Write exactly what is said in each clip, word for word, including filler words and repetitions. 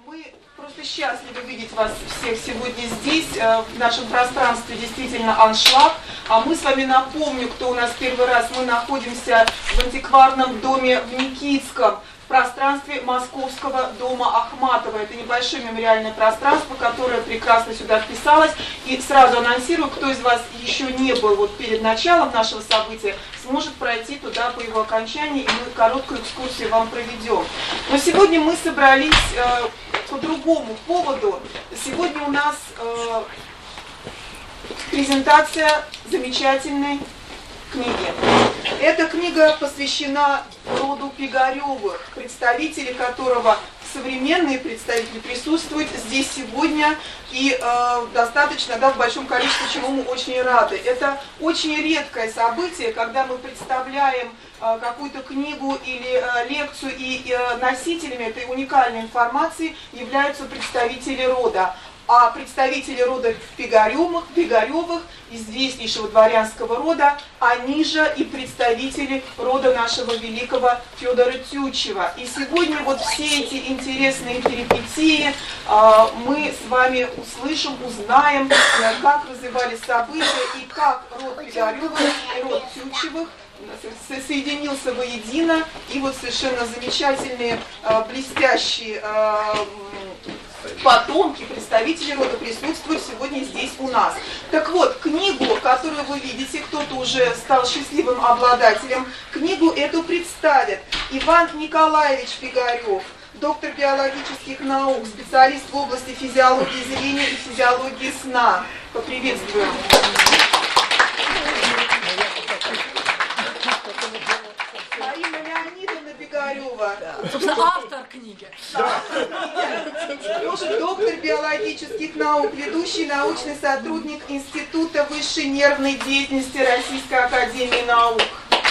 Мы просто счастливы видеть вас всех сегодня здесь. В нашем пространстве действительно аншлаг. А мы с вами напомню, кто у нас первый раз. Мы находимся в антикварном доме в Никитском, в пространстве Московского дома Ахматова. Это небольшое мемориальное пространство, которое прекрасно сюда вписалось. И сразу анонсирую, кто из вас еще не был вот перед началом нашего события, сможет пройти туда по его окончании, и мы короткую экскурсию вам проведем. Но сегодня мы собрались э, по другому поводу. Сегодня у нас э, презентация замечательной книги. Эта книга посвящена роду Пигаревых, представители которого, современные представители, присутствуют здесь сегодня и э, достаточно, да, в большом количестве, чему мы очень рады. Это очень редкое событие, когда мы представляем э, какую-то книгу или э, лекцию, и э, носителями этой уникальной информации являются представители рода. А представители рода Пигаревых, Пигаревых, известнейшего дворянского рода, они же и представители рода нашего великого Федора Тютчева. И сегодня вот все эти интересные перипетии э, мы с вами услышим, узнаем, э, как развивались события и как род Пигаревых и род Тютчевых соединился воедино. И вот совершенно замечательные, э, блестящие э, потомки, представители рода присутствуют сегодня здесь у нас. Так вот, книгу, которую вы видите, кто-то уже стал счастливым обладателем, книгу эту представит Иван Николаевич Пигарев, доктор биологических наук, специалист в области физиологии зрения и физиологии сна. Поприветствуем. Марина Леонидовна Пигарева. Собственно, автор книги. Да. Тоже доктор биологических наук, ведущий научный сотрудник Института высшей нервной деятельности Российской академии наук.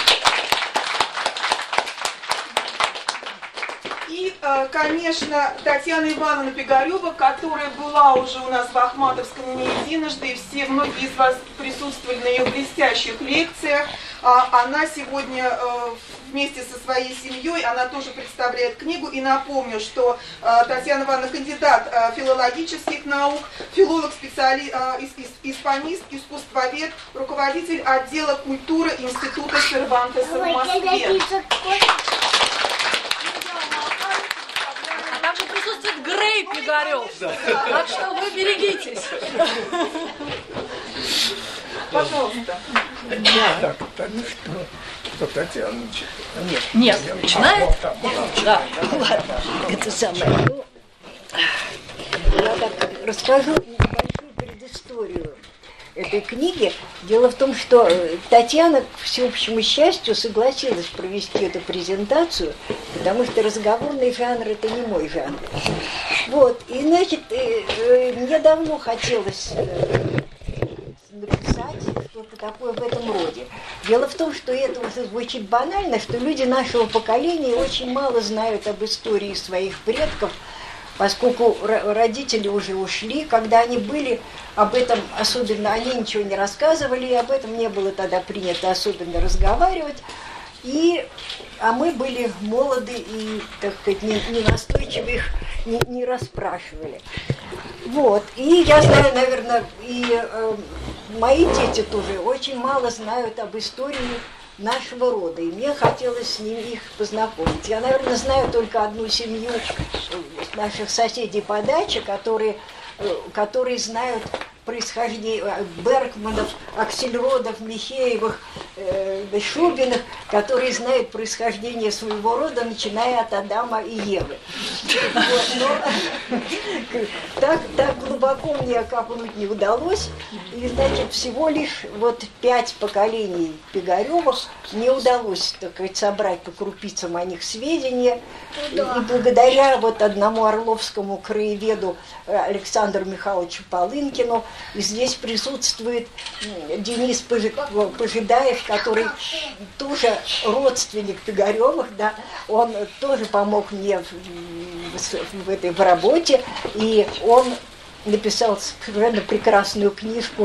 И, конечно, Татьяна Ивановна Пигарева, которая была уже у нас в Ахматовском не единожды, и все, многие из вас присутствовали на ее блестящих лекциях. Она сегодня вместе со своей семьей, она тоже представляет книгу. И напомню, что Татьяна Ивановна кандидат филологических наук, филолог, специалист, испанист, искусствовед, руководитель отдела культуры Института Сервантеса в Москве. Также присутствует Грей Пигарев. Так что вы берегитесь. Пожалуйста. Так, так, ну что? Что, Татьяна начинает? Нет, начинает? Да, ладно, это самое. Ну, я так расскажу небольшую предысторию этой книги. Дело в том, что Татьяна, к всеобщему счастью, согласилась провести эту презентацию, потому что разговорный жанр – это не мой жанр. Вот, и, значит, мне давно хотелось написать что-то такое в этом роде. Дело в том, что это уже звучит банально, что люди нашего поколения очень мало знают об истории своих предков, поскольку родители уже ушли. Когда они были, об этом особенно, они ничего не рассказывали, и об этом не было тогда принято особенно разговаривать. И, а мы были молоды и, так сказать, не, не настойчиво их не, не расспрашивали. Вот, и я знаю, наверное, и э, мои дети тоже очень мало знают об истории нашего рода, и мне хотелось с ними их познакомить. Я, наверное, знаю только одну семью наших соседей по даче, которые, которые знают происхождение Бергманов, Аксельродов, Михеевых, э, Шубиных, которые знают происхождение своего рода, начиная от Адама и Евы. Вот, но так, так глубоко мне копнуть не удалось. И, значит, всего лишь вот пять поколений Пигаревых мне удалось, так сказать, собрать по крупицам о них сведения. И, и благодаря вот одному орловскому краеведу Александру Михайловичу Полынкину, и здесь присутствует Денис Пожидаев, который тоже родственник Пигаревых, да, он тоже помог мне в, в, в этой в работе, и он написал совершенно прекрасную книжку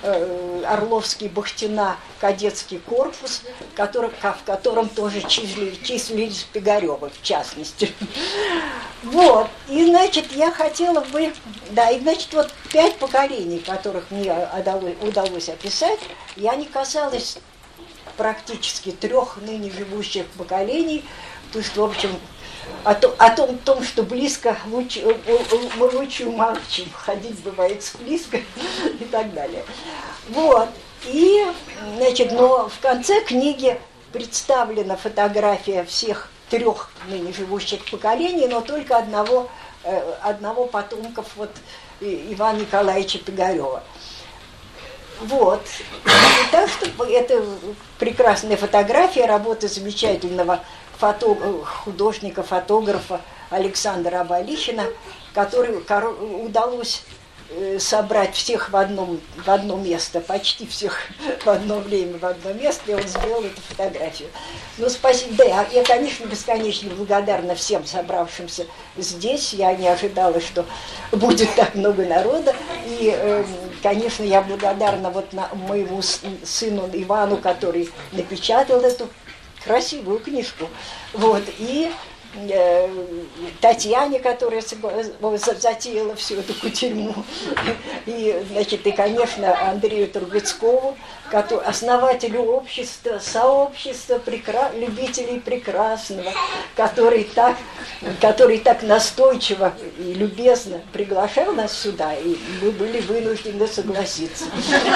Орловский Бахтина кадетский корпус, который, в котором тоже числились, числились Пигарёвы, в частности. Вот, и, значит, я хотела бы, да, и, значит, вот пять поколений, которых мне удалось, удалось описать, я не касалась практически трех ныне живущих поколений, то есть, в общем, о, то, о том, том, что близко лучше, мы лучше умолчим, ходить бывает близко и так далее. Вот, и, значит, но в конце книги представлена фотография всех трех ныне живущих поколений, но только одного, одного потомков вот, Ивана Николаевича Пигарёва. Вот. И так что это прекрасная фотография, работа замечательного фото, художника, фотографа Александра Абалихина, который удалось собрать всех в, одном, в одно место, почти всех в одно время, в одно место, и он сделал эту фотографию. Ну, спасибо. Да, я, конечно, бесконечно благодарна всем собравшимся здесь. Я не ожидала, что будет так много народа. И, э, конечно, я благодарна вот на моему сыну Ивану, который напечатал эту красивую книжку. Вот, и Татьяне, которая затеяла всю эту кутерьму, и, значит, и, конечно, Андрею Трубецкову, основателю общества, сообщества прекра... любителей прекрасного, который так, который так настойчиво и любезно приглашал нас сюда, и мы были вынуждены согласиться.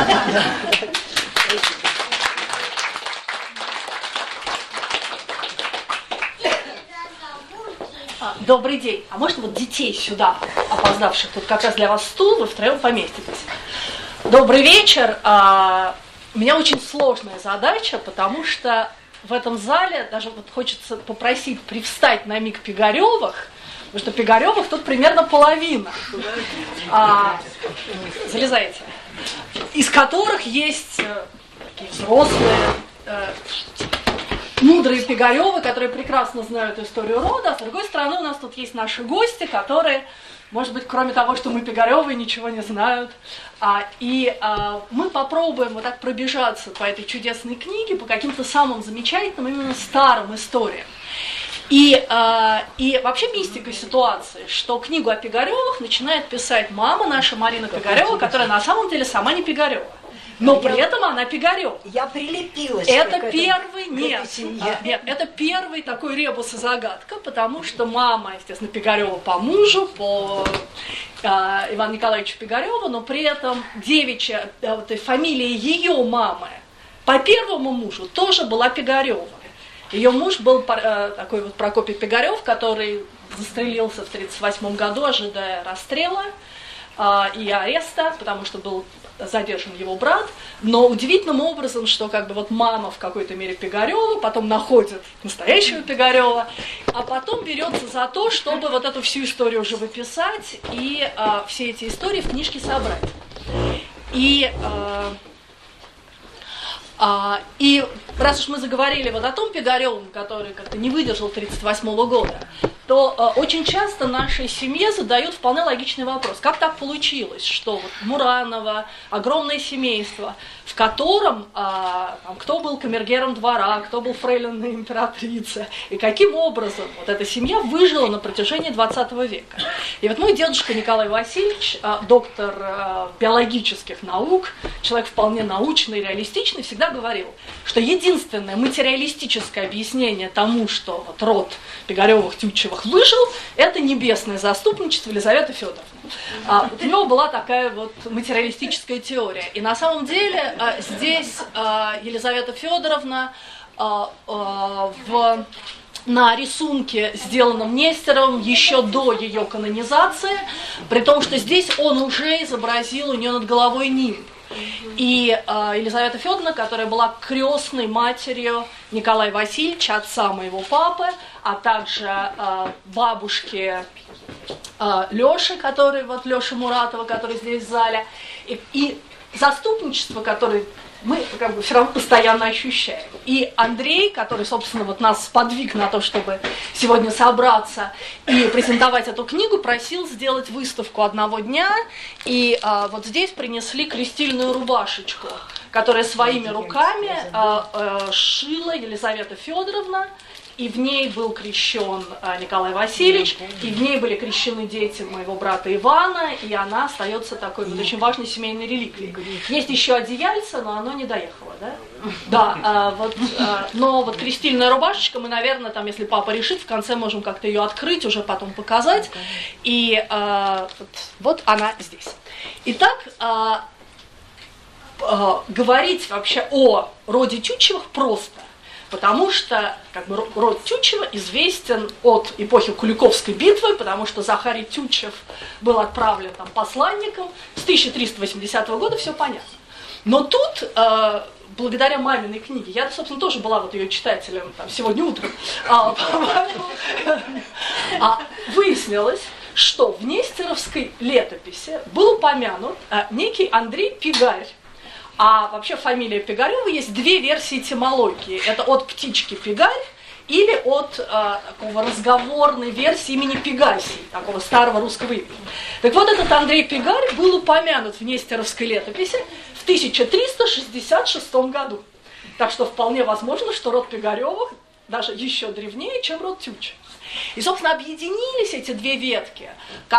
Добрый день. А можно вот детей сюда, опоздавших? Тут как раз для вас стул, вы втроем поместитесь. Добрый вечер. У меня очень сложная задача, потому что в этом зале даже вот хочется попросить привстать на миг Пигарёвых, потому что Пигарёвых тут примерно половина. А, залезайте. Из которых есть такие взрослые, мудрые Пигарёвы, которые прекрасно знают историю рода, а с другой стороны у нас тут есть наши гости, которые, может быть, кроме того, что мы Пигарёвы, ничего не знают. А, и а, мы попробуем вот так пробежаться по этой чудесной книге, по каким-то самым замечательным, именно старым историям. И, а, и вообще мистика ситуации, что книгу о Пигарёвых начинает писать мама наша Марина Пигарёва, которая на самом деле сама не Пигарёва. Но при этом она Пигарёва. Я прилепилась. Это к первый, этому, нет, нет, это первый такой ребус и загадка, потому что мама, естественно, Пигарёва по мужу, по э, Ивану Николаевичу Пигарёву, но при этом девичья, э, вот, фамилия ее мамы по первому мужу тоже была Пигарёва. Ее муж был э, такой вот Прокопий Пигарёв, который застрелился в тридцать восьмом году, ожидая расстрела э, и ареста, потому что был задержан его брат, но удивительным образом, что как бы вот мама в какой-то мере Пигарёва, потом находит настоящего Пигарёва, а потом берется за то, чтобы вот эту всю историю уже выписать и а, все эти истории в книжке собрать. И, а, а, и раз уж мы заговорили вот о том Пигарёвом, который как-то не выдержал тридцать восьмого года, то э, очень часто нашей семье задают вполне логичный вопрос. Как так получилось, что вот Муранова, огромное семейство, в котором э, там, кто был камергером двора, кто был фрейлиной императрицы, и каким образом вот эта семья выжила на протяжении двадцатого века. И вот мой дедушка Николай Васильевич, э, доктор э, биологических наук, человек вполне научный, реалистичный, всегда говорил, что единственное материалистическое объяснение тому, что вот род Пигарёвых-Тютчевых выжил, это небесное заступничество Елизаветы Федоровны. А, вот у него была такая вот материалистическая теория. И на самом деле а, здесь а, Елизавета Федоровна а, а, в, на рисунке, сделанном Нестеровым еще до ее канонизации, при том, что здесь он уже изобразил у нее над головой нимб. И э, Елизавета Федоровна, которая была крестной матерью Николая Васильевича, отца моего папы, а также э, бабушки э, Лёши, который, вот Лёши Муратова, который здесь в зале, и, и заступничество, которое мы как бы все равно постоянно ощущаем. И Андрей, который, собственно, вот нас сподвиг на то, чтобы сегодня собраться и презентовать эту книгу, просил сделать выставку одного дня, и а, вот здесь принесли крестильную рубашечку, которую своими руками а, а, шила Елизавета Федоровна. И в ней был крещен Николай Васильевич, и в ней были крещены дети моего брата Ивана, и она остается такой вот очень важной семейной реликвией. Есть еще одеяльце, но оно не доехало, да? Да, а, вот, а, но вот крестильная рубашечка, мы, наверное, там, если папа решит, в конце можем как-то ее открыть, уже потом показать. И а, вот, вот она здесь. Итак, а, а, говорить вообще о роде Тютчевых просто. Потому что как бы, род Тютчева известен от эпохи Куликовской битвы, потому что Захарий Тютчев был отправлен там посланником. С тысяча триста восьмидесятого года все понятно. Но тут, э, благодаря маминой книге, я, собственно, тоже была вот ее читателем там, сегодня утром, а, а, выяснилось, что в Нестеровской летописи был упомянут а, некий Андрей Пигарь. А вообще фамилия Пигарева есть две версии этимологии. Это от птички Пигарь или от э, такого разговорной версии имени Пегасий, такого старого русского имени. Так вот, этот Андрей Пигарь был упомянут в Нестеровской летописи в тысяча триста шестьдесят шестом году. Так что вполне возможно, что род Пигаревых даже еще древнее, чем род Тютчев. И, собственно, объединились эти две ветки,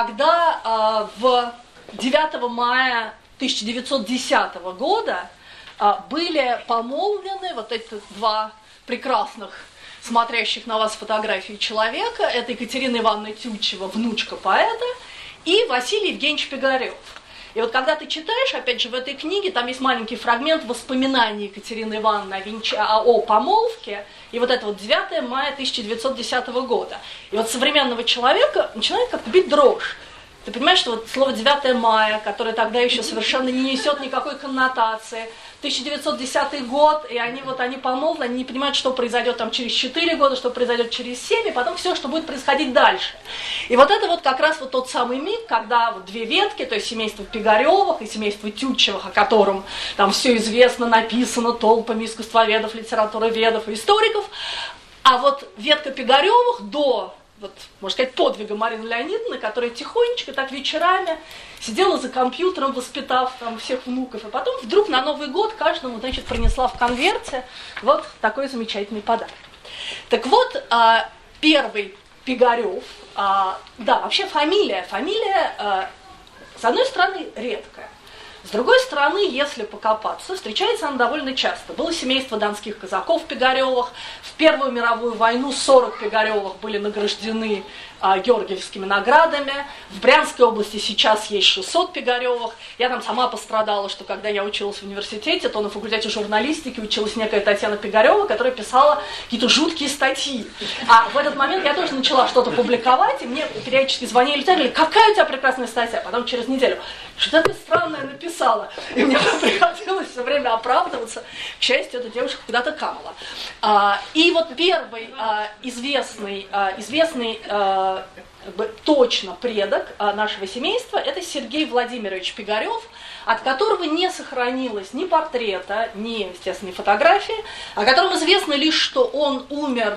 когда э, в девятого мая тысяча девятьсот десятого года а, были помолвлены вот эти два прекрасных, смотрящих на вас фотографии человека. Это Екатерина Ивановна Тютчева, внучка поэта, и Василий Евгеньевич Пигарев. И вот когда ты читаешь, опять же, в этой книге, там есть маленький фрагмент воспоминаний Екатерины Ивановны о, венч... о помолвке, и вот это вот девятого мая тысяча девятьсот десятого года. И вот современного человека начинает как-то бить дрожь. Ты понимаешь, что вот слово девятого мая, которое тогда еще совершенно не несет никакой коннотации, тысяча девятьсот десятый год, и они вот они помолвлены, они не понимают, что произойдет там через четыре года, что произойдет через семь, и потом все, что будет происходить дальше. И вот это вот как раз вот тот самый миг, когда вот две ветки, то есть семейство Пигаревых и семейство Тютчевых, о котором там все известно, написано толпами искусствоведов, литературоведов и историков, а вот ветка Пигаревых до... вот, можно сказать, подвига Марины Леонидовны, которая тихонечко так вечерами сидела за компьютером, воспитав там всех внуков, и потом вдруг на Новый год каждому, значит, принесла в конверте вот такой замечательный подарок. Так вот, первый Пигарев, да, вообще фамилия, фамилия, с одной стороны, редкая. С другой стороны, если покопаться, встречается она довольно часто. Было семейство донских казаков Пигаревых. В Первую мировую войну сорок Пигаревых были награждены а, георгиевскими наградами. В Брянской области сейчас есть шестьсот Пигаревых. Я там сама пострадала, что когда я училась в университете, то на факультете журналистики училась некая Татьяна Пигарева, которая писала какие-то жуткие статьи. А в этот момент я тоже начала что-то публиковать, и мне периодически звонили и говорили: какая у тебя прекрасная статья. Потом через неделю: что такое странное написала. И мне приходилось все время оправдываться. К счастью, эта девушка куда-то канула. А, и вот первый а, известный, а, известный а, точно предок а, нашего семейства — это Сергей Владимирович Пигарев, от которого не сохранилось ни портрета, ни, естественно, фотографии, о котором известно лишь, что он умер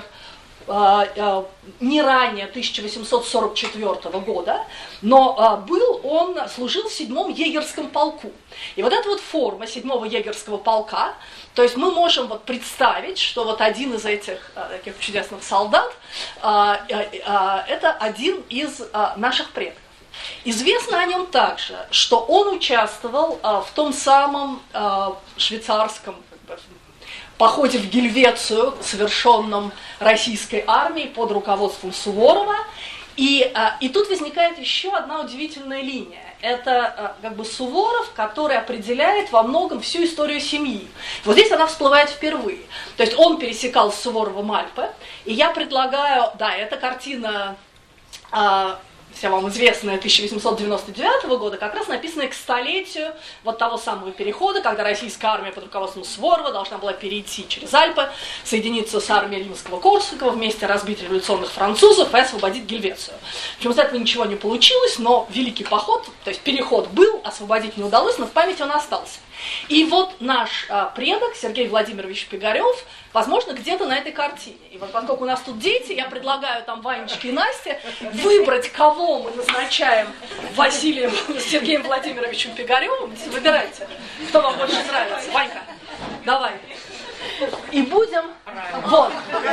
не ранее тысяча восемьсот сорок четвёртого года, но был он, служил в седьмом егерском полку. И вот эта вот форма седьмого егерского полка, то есть мы можем вот представить, что вот один из этих таких чудесных солдат, это один из наших предков. Известно о нем также, что он участвовал в том самом швейцарском походе в Гельвецию, совершенном российской армией под руководством Суворова. И, и тут возникает еще одна удивительная линия. Это как бы Суворов, который определяет во многом всю историю семьи. Вот здесь она всплывает впервые. То есть он пересекал с Суворовым Альпы. И я предлагаю, да, эта картина... вся вам известная тысяча восемьсот девяносто девятого года, как раз написанная к столетию вот того самого перехода, когда российская армия под руководством Суворова должна была перейти через Альпы, соединиться с армией Римского-Корсакова, вместе разбить революционных французов и освободить Гельвецию. Причем из этого ничего не получилось, но великий поход, то есть переход был, освободить не удалось, но в памяти он остался. И вот наш а, предок Сергей Владимирович Пигарев, возможно, где-то на этой картине. И вот поскольку у нас тут дети, я предлагаю там Ванечке и Насте выбрать, кого мы назначаем Василием Сергеем Владимировичем Пигаревым. Выбирайте, кто вам больше нравится. Ванька, давай. И будем... Вот.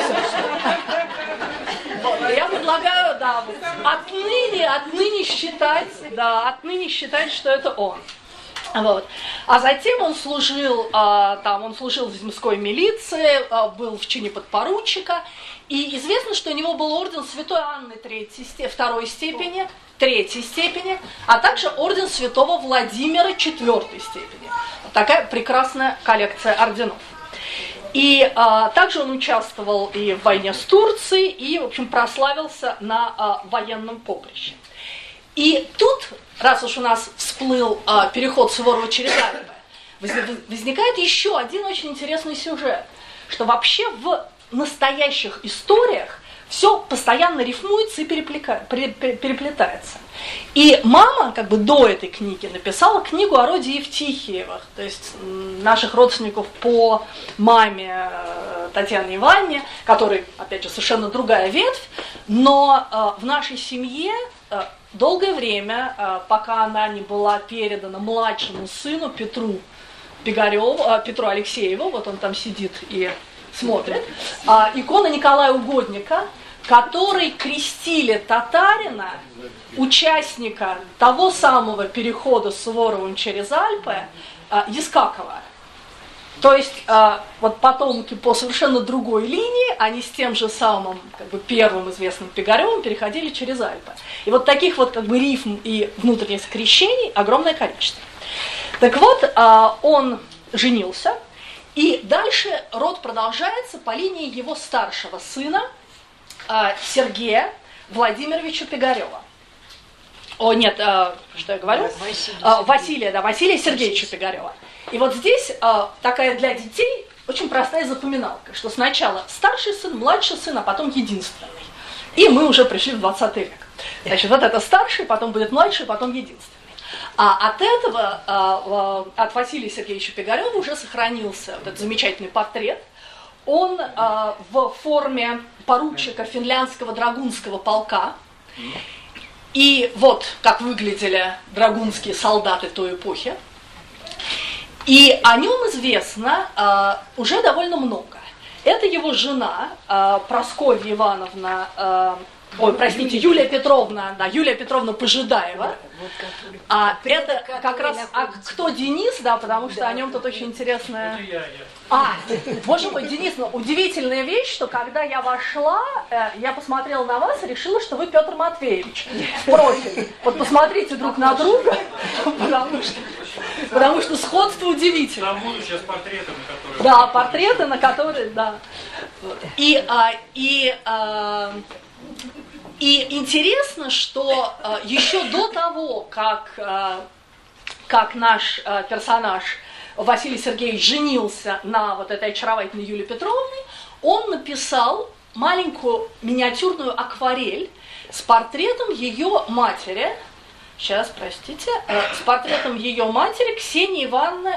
Вот. Я предлагаю, да, вот, отныне, отныне считать, да, отныне считать, что это он. Вот. А затем он служил, а, там, он служил в земской милиции, а, был в чине подпоручика, и известно, что у него был орден Святой Анны третьей, второй степени, третьей степени, а также орден Святого Владимира четвертой степени. Вот такая прекрасная коллекция орденов. И а, также он участвовал и в войне с Турцией, и, в общем, прославился на а, военном поприще. И тут, раз уж у нас всплыл а, переход Суворова через Альпы, возникает еще один очень интересный сюжет, что вообще в настоящих историях все постоянно рифмуется и переплетается. И мама, как бы до этой книги, написала книгу о роде Евтихиевых, то есть наших родственников по маме Татьяне Ивановне, которой, опять же, совершенно другая ветвь, но э, в нашей семье э, долгое время, э, пока она не была передана младшему сыну Петру Пигареву, э, Петру Алексееву, вот он там сидит и смотрит, э, икона Николая Угодника, который крестили татарина, участника того самого перехода с Суворовым через Альпы, э, Ескакова. То есть э, вот потомки по совершенно другой линии, они с тем же самым, как бы, первым известным Пигаревым переходили через Альпы. И вот таких вот, как бы, рифм и внутренних скрещений огромное количество. Так вот, э, он женился, и дальше род продолжается по линии его старшего сына, э, Сергея Владимировича Пигарева. О, нет, э, что я говорю? Василия, э, Василия, да, Василия Сергеевича Пигарева. И вот здесь э, такая для детей очень простая запоминалка, что сначала старший сын, младший сын, а потом единственный. И мы уже пришли в двадцатый век. Значит, вот это старший, потом будет младший, потом единственный. А от этого, э, э, от Василия Сергеевича Пигарева уже сохранился вот этот замечательный портрет. Он э, в форме поручика финляндского драгунского полка. И вот как выглядели драгунские солдаты той эпохи. И о нем известно э, уже довольно много. Это его жена, э, Прасковья Ивановна, э, ой, простите, Юлия Петровна, да, Юлия Петровна Пожидаева. А это как раз, а кто Денис, да, потому что о нем тут очень интересная... А, боже мой, Денис, ну, удивительная вещь, что когда я вошла, э, я посмотрела на вас и решила, что вы Петр Матвеевич в профиль. Вот посмотрите друг на друга, потому что, потому что сходство удивительное. Там будут сейчас портреты, на которые... Да, портреты, на которые, да. И, а, и, а, и интересно, что а, еще до того, как, а, как наш а, персонаж Василий Сергеевич женился на вот этой очаровательной Юлии Петровне, он написал маленькую миниатюрную акварель с портретом ее матери, сейчас, простите, э, с портретом ее матери Ксении Ивановны,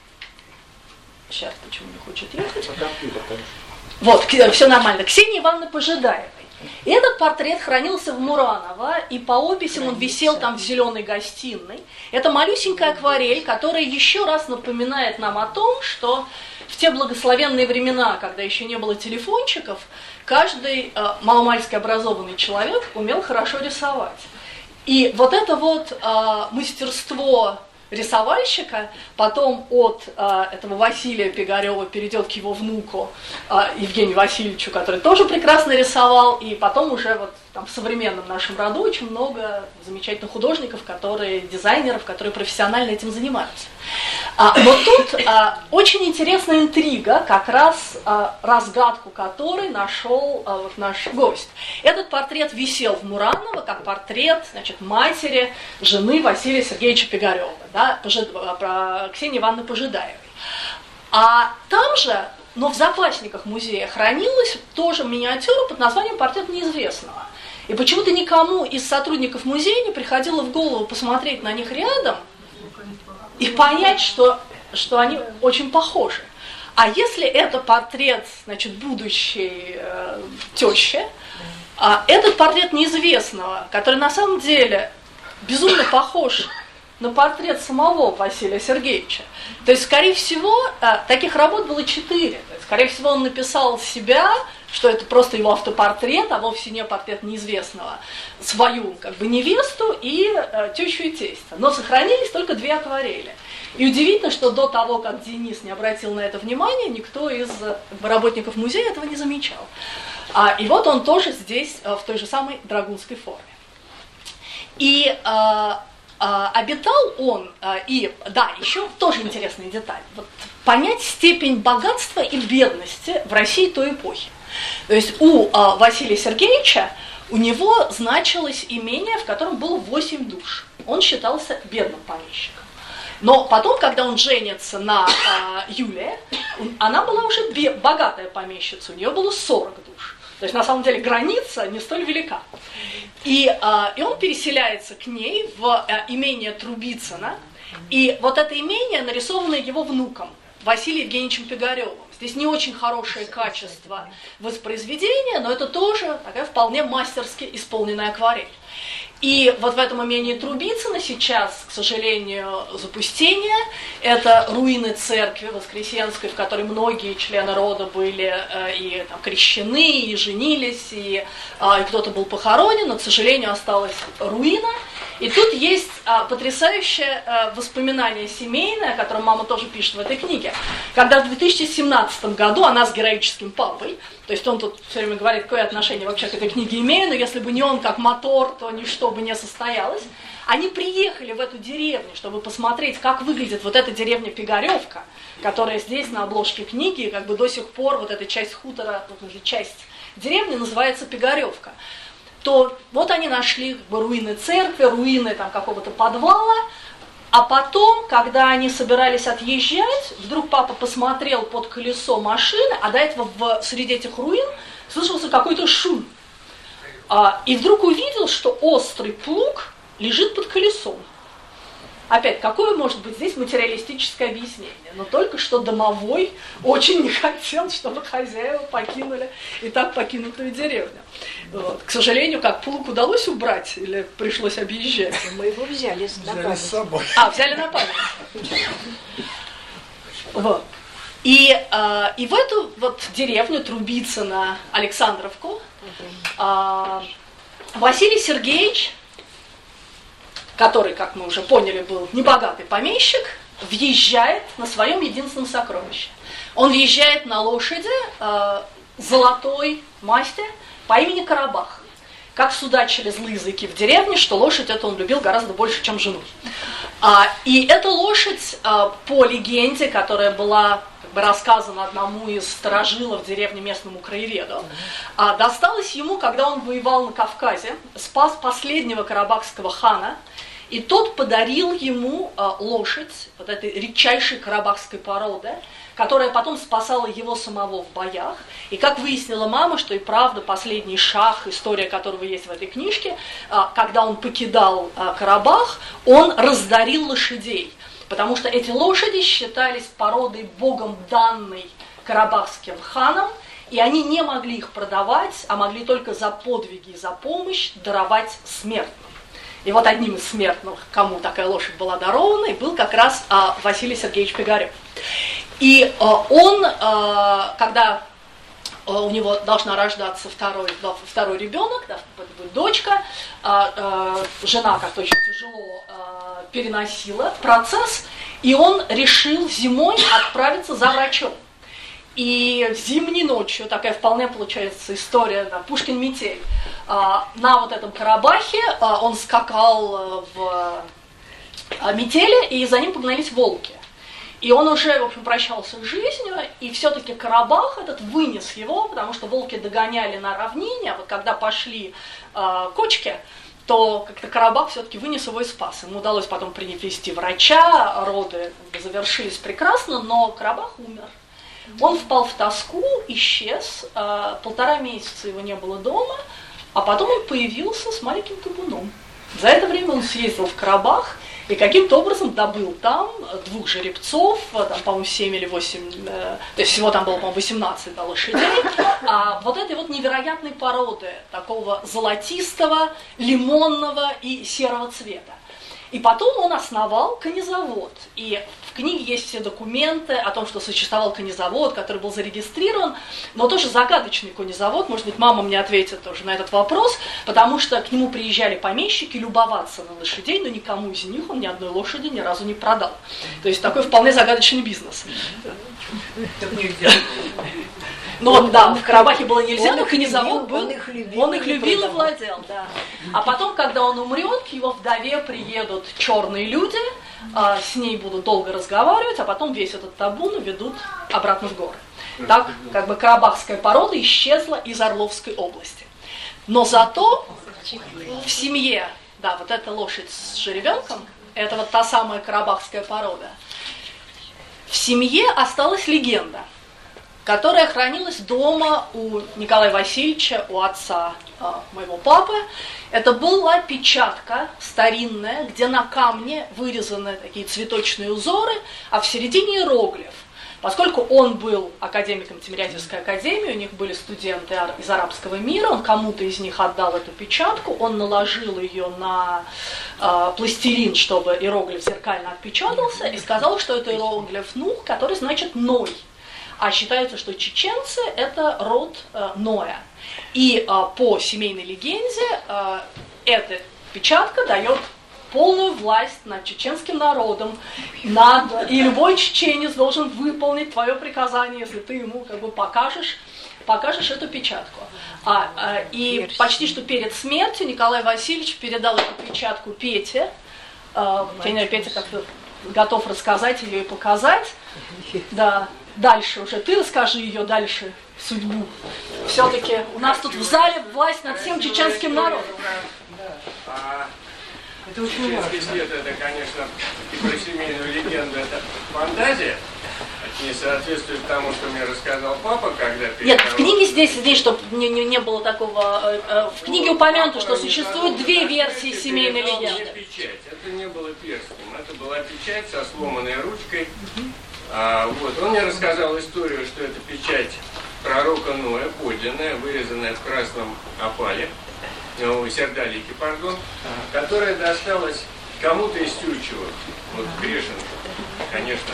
сейчас, почему не хочет ехать? Вот, все нормально, Ксении Ивановны Пожидаевой. И этот портрет хранился в Мураново, и по описям он висел там в зеленой гостиной. Это малюсенькая акварель, которая еще раз напоминает нам о том, что в те благословенные времена, когда еще не было телефончиков, каждый э, маломальски образованный человек умел хорошо рисовать. И вот это вот э, мастерство рисовальщика потом от э, этого Василия Пигарева перейдет к его внуку э, Евгению Васильевичу, который тоже прекрасно рисовал, и потом уже вот там в современном нашем роду очень много замечательных художников, которые, дизайнеров, которые профессионально этим занимаются. А, но тут а, очень интересная интрига, как раз а, разгадку которой нашел а, вот наш гость. Этот портрет висел в Мураново как портрет, значит, матери, жены Василия Сергеевича Пигарева, да, Пожид... про Ксении Ивановны Пожидаевой. А там же, но в запасниках музея хранилась тоже миниатюра под названием «Портрет неизвестного». И почему-то никому из сотрудников музея не приходило в голову посмотреть на них рядом и понять, что что они очень похожи. А если это портрет, значит, будущей э, тещи, а этот портрет неизвестного, который на самом деле безумно похож на портрет самого Василия Сергеевича. То есть, скорее всего, таких работ было четыре. То есть, скорее всего, он написал себя, что это просто его автопортрет, а вовсе не портрет неизвестного, свою как бы невесту и э, тещу и тестя. Но сохранились только две акварели. И удивительно, что до того, как Денис не обратил на это внимание, никто из как бы, работников музея этого не замечал. А, и вот он тоже здесь в той же самой драгунской форме. И а, а, обитал он, а, и, да, еще тоже интересная деталь, вот, понять степень богатства и бедности в России той эпохи. То есть у а, Василия Сергеевича, у него значилось имение, в котором было восемь душ. Он считался бедным помещиком. Но потом, когда он женится на а, Юлии, она была уже богатая помещица, у нее было сорок душ. То есть, на самом деле, граница не столь велика. И, а, и он переселяется к ней в а, имение Трубицына. И вот это имение нарисовано его внуком, Василием Евгеньевичем Пигаревым. Здесь не очень хорошее качество воспроизведения, но это тоже такая вполне мастерски исполненная акварель. И вот в этом имении Трубицына сейчас, к сожалению, запустение. Это руины церкви Воскресенской, в которой многие члены рода были э, и там, крещены, и женились, и, э, и кто-то был похоронен, но, к сожалению, осталась руина. И тут есть а, потрясающее а, воспоминание семейное, о котором мама тоже пишет в этой книге. Когда в две тысячи семнадцатом году она с героическим папой, то есть он тут все время говорит, какое отношение вообще к этой книге имею, но если бы не он как мотор, то ничто бы не состоялось. Они приехали в эту деревню, чтобы посмотреть, как выглядит вот эта деревня Пигаревка, которая здесь на обложке книги, как бы до сих пор вот эта часть хутора, часть деревни называется Пигаревка. То вот они нашли как бы, руины церкви, руины там, какого-то подвала, а потом, когда они собирались отъезжать, вдруг папа посмотрел под колесо машины, а до этого в, среди этих руин слышался какой-то шум. А, и вдруг увидел, что острый плуг лежит под колесом. Опять, какое может быть здесь материалистическое объяснение? Но только что домовой очень не хотел, чтобы хозяева покинули и так покинутую деревню. Вот. К сожалению, как плуг удалось убрать или пришлось объезжать? Мы его взяли на память. с собой. А, взяли на память. Вот. И, э, и в эту вот деревню Трубицына, Александровку, э, Василий Сергеевич, который, как мы уже поняли, был небогатый помещик, въезжает на своем единственном сокровище. Он въезжает на лошади э, золотой масти по имени Карабах. Как судачили злые языки в деревне, что лошадь эту он любил гораздо больше, чем жену. А, и эта лошадь, а, по легенде, которая была как бы рассказана одному из старожилов деревни местному краеведу, а, досталась ему, когда он воевал на Кавказе, спас последнего карабахского хана, и тот подарил ему а, лошадь вот этой редчайшей карабахской породы, которая потом спасала его самого в боях. И как выяснила мама, что и правда последний шах, история которого есть в этой книжке, когда он покидал Карабах, он раздарил лошадей, потому что эти лошади считались породой богом данной карабахским ханам, и они не могли их продавать, а могли только за подвиги и за помощь даровать смертным. И вот одним из смертных, кому такая лошадь была дарована, и был как раз а, Василий Сергеевич Пигарев. И а, он, а, когда а, у него должна рождаться второй, да, второй ребенок, да, это будет дочка, а, а, жена как-то очень тяжело а, переносила процесс, и он решил зимой отправиться за врачом. И зимней ночью, такая вполне получается история, да, Пушкин метель, на вот этом Карабахе он скакал в метели, и за ним погнались волки. И он уже, в общем, прощался с жизнью, и все-таки Карабах этот вынес его, потому что волки догоняли на равнине, а вот когда пошли кочки, то как-то Карабах все-таки вынес его и спас. Ему удалось потом привести врача, роды завершились прекрасно, но Карабах умер. Он впал в тоску, исчез, полтора месяца его не было дома, а потом он появился с маленьким табуном. За это время он съездил в Карабах И каким-то образом добыл там двух жеребцов, там, по-моему, семь или восемь, э, то есть всего там было, по-моему, восемнадцать да, лошадей, а вот этой вот невероятной породы, такого золотистого, лимонного и серого цвета. И потом он основал конезавод. И в книге есть все документы о том, что существовал конезавод, который был зарегистрирован, но тоже загадочный конезавод. Может быть, мама мне ответит тоже на этот вопрос, потому что к нему приезжали помещики любоваться на лошадей, но никому из них он ни одной лошади ни разу не продал. То есть такой вполне загадочный бизнес. Ну вот, да, в Карабахе было нельзя, но конезавод был, он их любил, он их любил и владел, да. А потом, когда он умрет, к его вдове приедут черные люди, а, с ней будут долго разговаривать, а потом весь этот табун ведут обратно в горы. Так, как бы карабахская порода исчезла из Орловской области. Но зато в семье, да, вот эта лошадь с жеребенком, это вот та самая карабахская порода, в семье осталась легенда, которая хранилась дома у Николая Васильевича, у отца э, моего папы. Это была печатка старинная, где на камне вырезаны такие цветочные узоры, а в середине иероглиф. Поскольку он был академиком Тимирязевской академии, у них были студенты из арабского мира, он кому-то из них отдал эту печатку, он наложил ее на э, пластилин, чтобы иероглиф зеркально отпечатался, и сказал, что это иероглиф Нух, который значит «Ной». А считается, что чеченцы – это род э, Ноя. И э, по семейной легенде э, эта печатка дает полную власть над чеченским народом, над, и любой чеченец должен выполнить твое приказание, если ты ему как бы покажешь, покажешь эту печатку. А, а, и почти что перед смертью Николай Васильевич передал эту печатку Пете. А, я не знаю, Петя как-то готов рассказать ее и показать. Да. Дальше уже ты расскажи ее дальше судьбу. Все-таки у нас тут в зале власть над всем чеченским народом. Это очень важно. Чеченский след, это, конечно, и про семейную легенду, это фантазия. Это не соответствует тому, что мне рассказал папа, когда передавал... Нет, в книге здесь, здесь чтобы не, не, не было такого... Э, в книге упомянуто, что существует две версии семейной легенды. Это не печать, это не было перстнем, это была печать со сломанной ручкой. А, вот. Он мне рассказал историю, что это печать пророка Ноя, подлинная, вырезанная в красном опале, ну, сердолике, пардон, которая досталась кому-то из Тютчева, вот Грешин, конечно,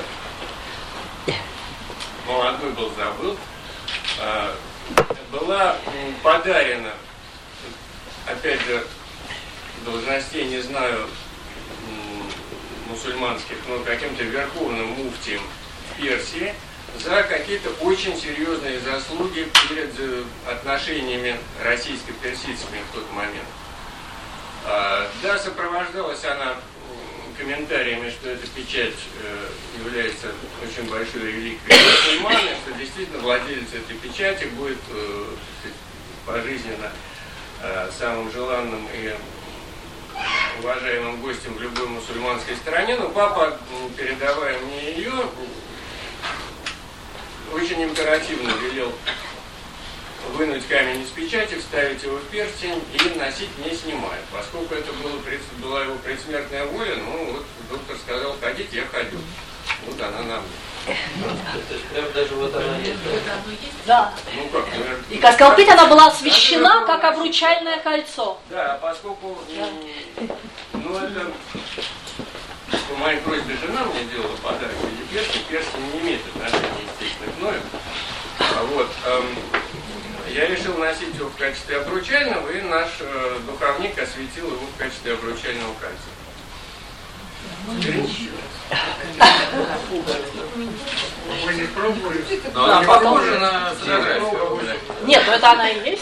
молодой был, забыл, а, была подарена, опять же, должностей не знаю, мусульманских, но каким-то верховным муфтием в Персии за какие-то очень серьезные заслуги перед отношениями российско-персидскими в тот момент. А, да, сопровождалась она комментариями, что эта печать э, является очень большой реликвией мусульман, что действительно владелец этой печати будет э, пожизненно э, самым желанным и уважаемым гостем в любой мусульманской стране, но папа, передавая мне ее, очень императивно велел вынуть камень из печати, вставить его в перстень и носить не снимая. Поскольку это было, была его предсмертная воля, ну вот доктор сказал, ходите, я ходю. Вот она на мне. Даже вот она есть. Да. Ну как, наверное, и Каскалпыть она была освящена как обручальное кольцо. Да, поскольку, ну это, по моей просьбе жена мне делала подарок в виде перстня, перстень не имеет отношения, естественно, к Ною. Вот, эм, я решил носить его в качестве обручального, и наш э, духовник осветил его в качестве обручального кольца. Вы не пробовали? Но она не похожа на фотографию. Нет, ну это она и есть.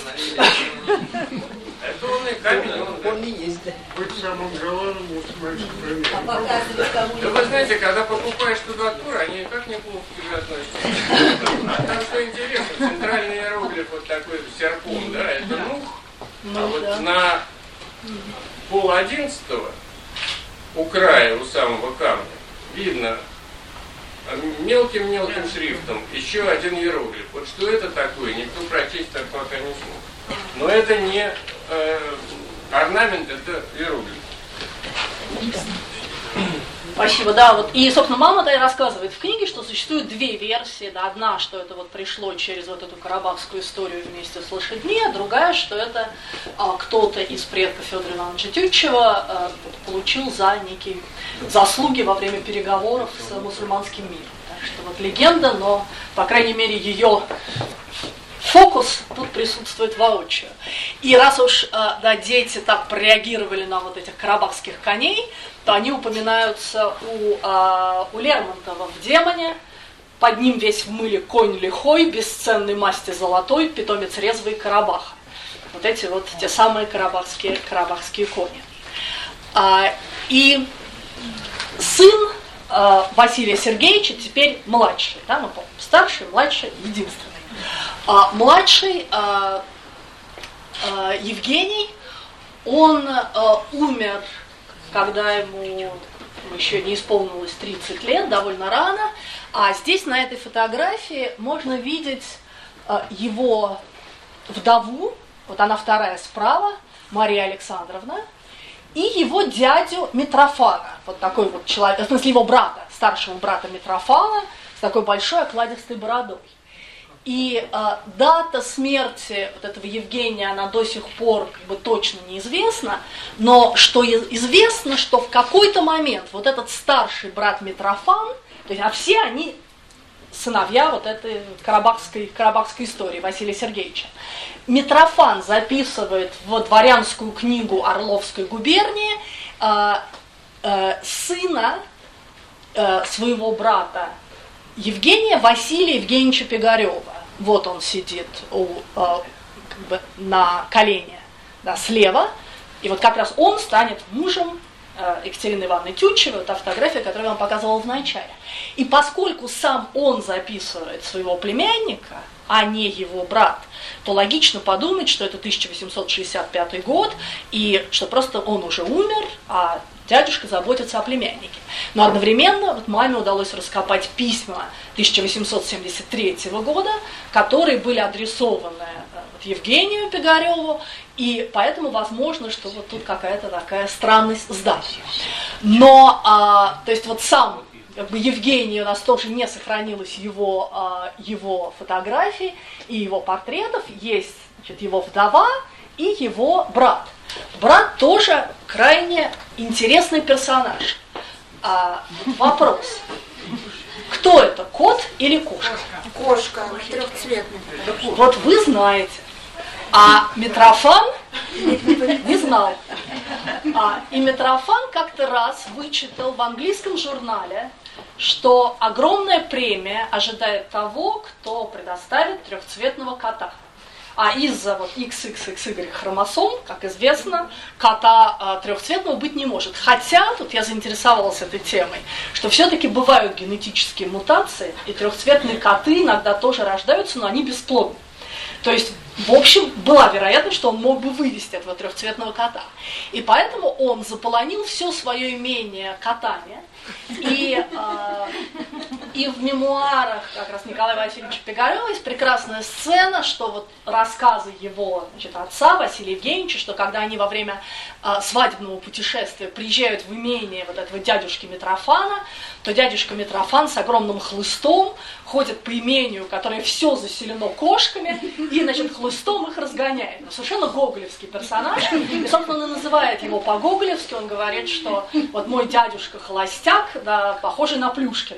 Это он и камень, он, Он и есть, да. Быть самым главным мусульманским проверком. да вы знаете, когда покупаешь штукатуру, они как неплохо к тебе относятся. А там что интересно, центральный иероглиф вот такой с серпом, да, это Нух, а вот на пол одиннадцатого у края, у самого камня, видно мелким-мелким шрифтом еще один иероглиф. Вот что это такое, никто прочесть так пока не смог. Но это не э, орнамент, это иероглиф. Спасибо, да, вот и, собственно, мама-то и рассказывает в книге, что существует две версии, да, одна, что это вот пришло через вот эту карабахскую историю вместе с лошадьми, а другая, что это а, кто-то из предков Федора Ивановича Тютчева а, получил за некие заслуги во время переговоров с мусульманским миром. Так что вот легенда, но, по крайней мере, ее фокус тут присутствует воочию. И раз уж да, дети так прореагировали на вот этих карабахских коней, то они упоминаются у, а, у Лермонтова в «Демоне». Под ним весь в мыле конь лихой, бесценной масти золотой, питомец резвый Карабаха. Вот эти вот те самые карабахские, карабахские кони. А, и сын а, Василия Сергеевича теперь младший. Да, мы помним, старший, младший, единственный. А, младший а, а, Евгений, он а, умер, когда ему еще не исполнилось тридцать лет, довольно рано. А здесь на этой фотографии можно видеть а, его вдову, вот она вторая справа, Мария Александровна, и его дядю Митрофана, вот такой вот человек, в смысле его брата, старшего брата Митрофана, с такой большой окладистой бородой. И э, дата смерти вот этого Евгения, она до сих пор как бы точно неизвестна, но что известно, что в какой-то момент вот этот старший брат Митрофан, то есть, а все они сыновья вот этой карабахской, карабахской истории Василия Сергеевича, Митрофан записывает в дворянскую книгу Орловской губернии э, э, сына э, своего брата Евгения Василия Евгеньевича Пигарева. Вот он сидит у, э, как бы на колене, да, слева. И вот как раз он станет мужем э, Екатерины Ивановны Тютчевой, та фотография, которую я вам показывала в начале. И поскольку сам он записывает своего племянника, а не его брат, то логично подумать, что это тысяча восемьсот шестьдесят пятый год, и что просто он уже умер, а дядюшка заботится о племяннике. Но одновременно вот маме удалось раскопать письма тысяча восемьсот семьдесят третьего года, которые были адресованы вот, Евгению Пигареву, и поэтому возможно, что вот тут какая-то такая странность с датой. Но, а, то есть вот сам как бы Евгений, у нас тоже не сохранилось его, а, его фотографий и его портретов, есть, значит, его вдова и его брат. Брат тоже крайне интересный персонаж. А, вопрос. Кто это, кот или кошка? Кошка, трехцветная. Вот вы знаете. А Митрофан не знал. А, и Митрофан как-то раз вычитал в английском журнале, что огромная премия ожидает того, кто предоставит трехцветного кота. А из-за вот икс икс икс игрек хромосом, как известно, кота а, трехцветного быть не может. Хотя, тут я заинтересовалась этой темой, что все-таки бывают генетические мутации, и трехцветные коты иногда тоже рождаются, но они бесплодны. То есть, в общем, была вероятность, что он мог бы вывести этого трехцветного кота. И поэтому он заполонил все свое имение котами. И, э, и в мемуарах как раз Николая Васильевича Пигарева есть прекрасная сцена, что вот рассказы его, значит, отца Василия Евгеньевича, что когда они во время э, свадебного путешествия приезжают в имение вот этого дядюшки Митрофана, то дядюшка Митрофан с огромным хлыстом ходит по имению, которое все заселено кошками, и, значит, хлыстом их разгоняет. Но совершенно гоголевский персонаж, и, собственно, он называет его по-гоголевски, он говорит, что вот мой дядюшка холостяк, да, похожий на Плюшкина.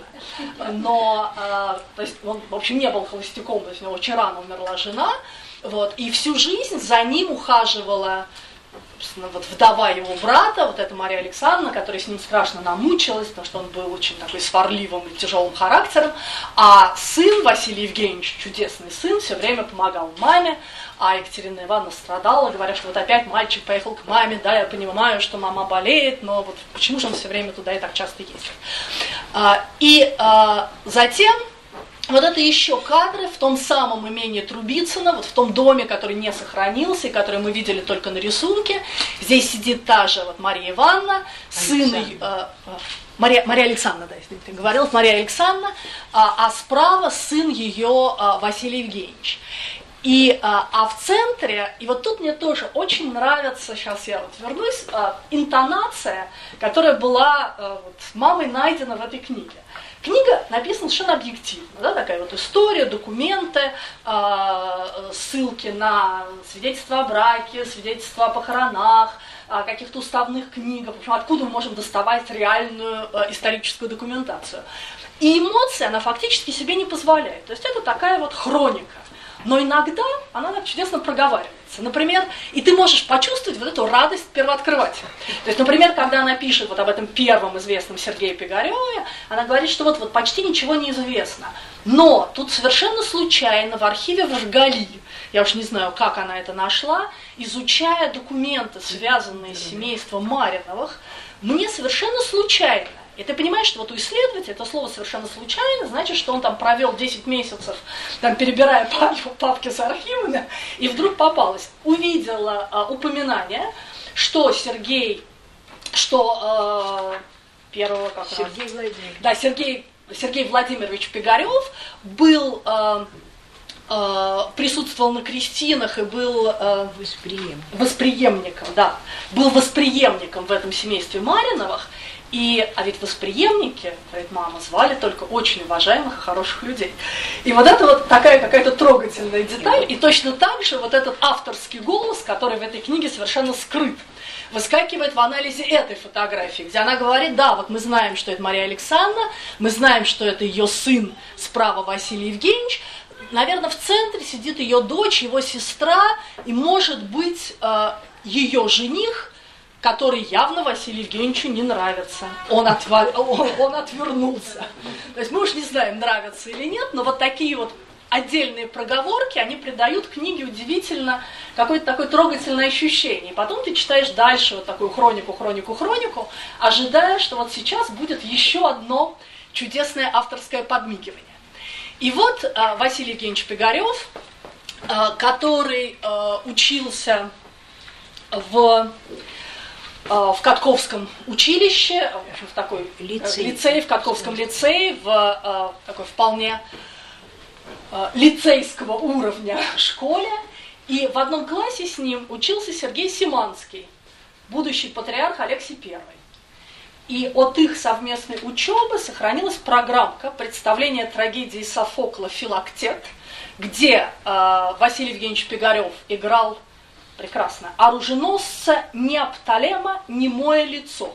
Но, э, то есть он, в общем, не был холостяком, то есть у него очень рано умерла жена, вот, и всю жизнь за ним ухаживала вот вдова его брата, вот эта Мария Александровна, которая с ним страшно намучилась, потому что он был очень такой сварливым и тяжелым характером, а сын Василий Евгеньевич, чудесный сын, все время помогал маме, а Екатерина Ивановна страдала, говоря, что вот опять мальчик поехал к маме, да, я понимаю, что мама болеет, но вот почему же он все время туда и так часто ездит. И затем вот это еще кадры в том самом имении Трубицына, вот в том доме, который не сохранился, и который мы видели только на рисунке. Здесь сидит та же вот Мария Ивановна, сын э, Мария, Мария Александровна, да, если ты говорила, Мария Александровна, а, а справа сын ее э, Василий Евгеньевич. И, а, а в центре, и вот тут мне тоже очень нравится, сейчас я вот вернусь, а, интонация, которая была а, вот, мамой найдена в этой книге. Книга написана совершенно объективно, да, такая вот история, документы, э, ссылки на свидетельства о браке, свидетельства о похоронах, о каких-то уставных книгах, в общем, откуда мы можем доставать реальную э, историческую документацию. И эмоции она фактически себе не позволяет, то есть это такая вот хроника. Но иногда она так чудесно проговаривается. Например, и ты можешь почувствовать вот эту радость первооткрывателя. То есть, например, когда она пишет вот об этом первом известном Сергее Пигареве, она говорит, что вот, вот почти ничего не известно. Но тут совершенно случайно в архиве Варгали, я уж не знаю, как она это нашла, изучая документы, связанные с семейством Мариновых, мне совершенно случайно, и ты понимаешь, что вот у исследователя это слово совершенно случайно, значит, что он там провел десять месяцев, там, перебирая папки, папки с архивами, и вдруг попалась, увидела а, упоминание, что Сергей, что э, первого, как Сергей раз, Владимирович. Да, Сергей, Сергей Владимирович Пигарев был, э, э, присутствовал на крестинах и был э, Восприем. восприемником, да, был восприемником в этом семействе Мариновых. И, а ведь восприемники, говорит мама, звали только очень уважаемых и хороших людей. И вот это вот такая какая-то трогательная деталь, и точно так же вот этот авторский голос, который в этой книге совершенно скрыт, выскакивает в анализе этой фотографии, где она говорит, да, вот мы знаем, что это Мария Александровна, мы знаем, что это ее сын справа Василий Евгеньевич, наверное, в центре сидит ее дочь, его сестра, и, может быть, ее жених, который явно Василию Евгеньевичу не нравится. Он, отва... он, он отвернулся. То есть мы уж не знаем, нравится или нет, но вот такие вот отдельные проговорки, они придают книге удивительно какое-то такое трогательное ощущение. И потом ты читаешь дальше вот такую хронику, хронику, хронику, ожидая, что вот сейчас будет еще одно чудесное авторское подмигивание. И вот э, Василий Евгеньевич Пигарев, э, который э, учился в... в Катковском училище, в такой лицей, лицей в Катковском лицее, в э, такой вполне э, лицейского уровня школе. И в одном классе с ним учился Сергей Симанский, будущий патриарх Алексий Первый. И от их совместной учебы сохранилась программка представления трагедии Софокла «Филактет», где э, Василий Евгеньевич Пигарев играл прекрасно. Оруженосца Неоптолема немое лицо.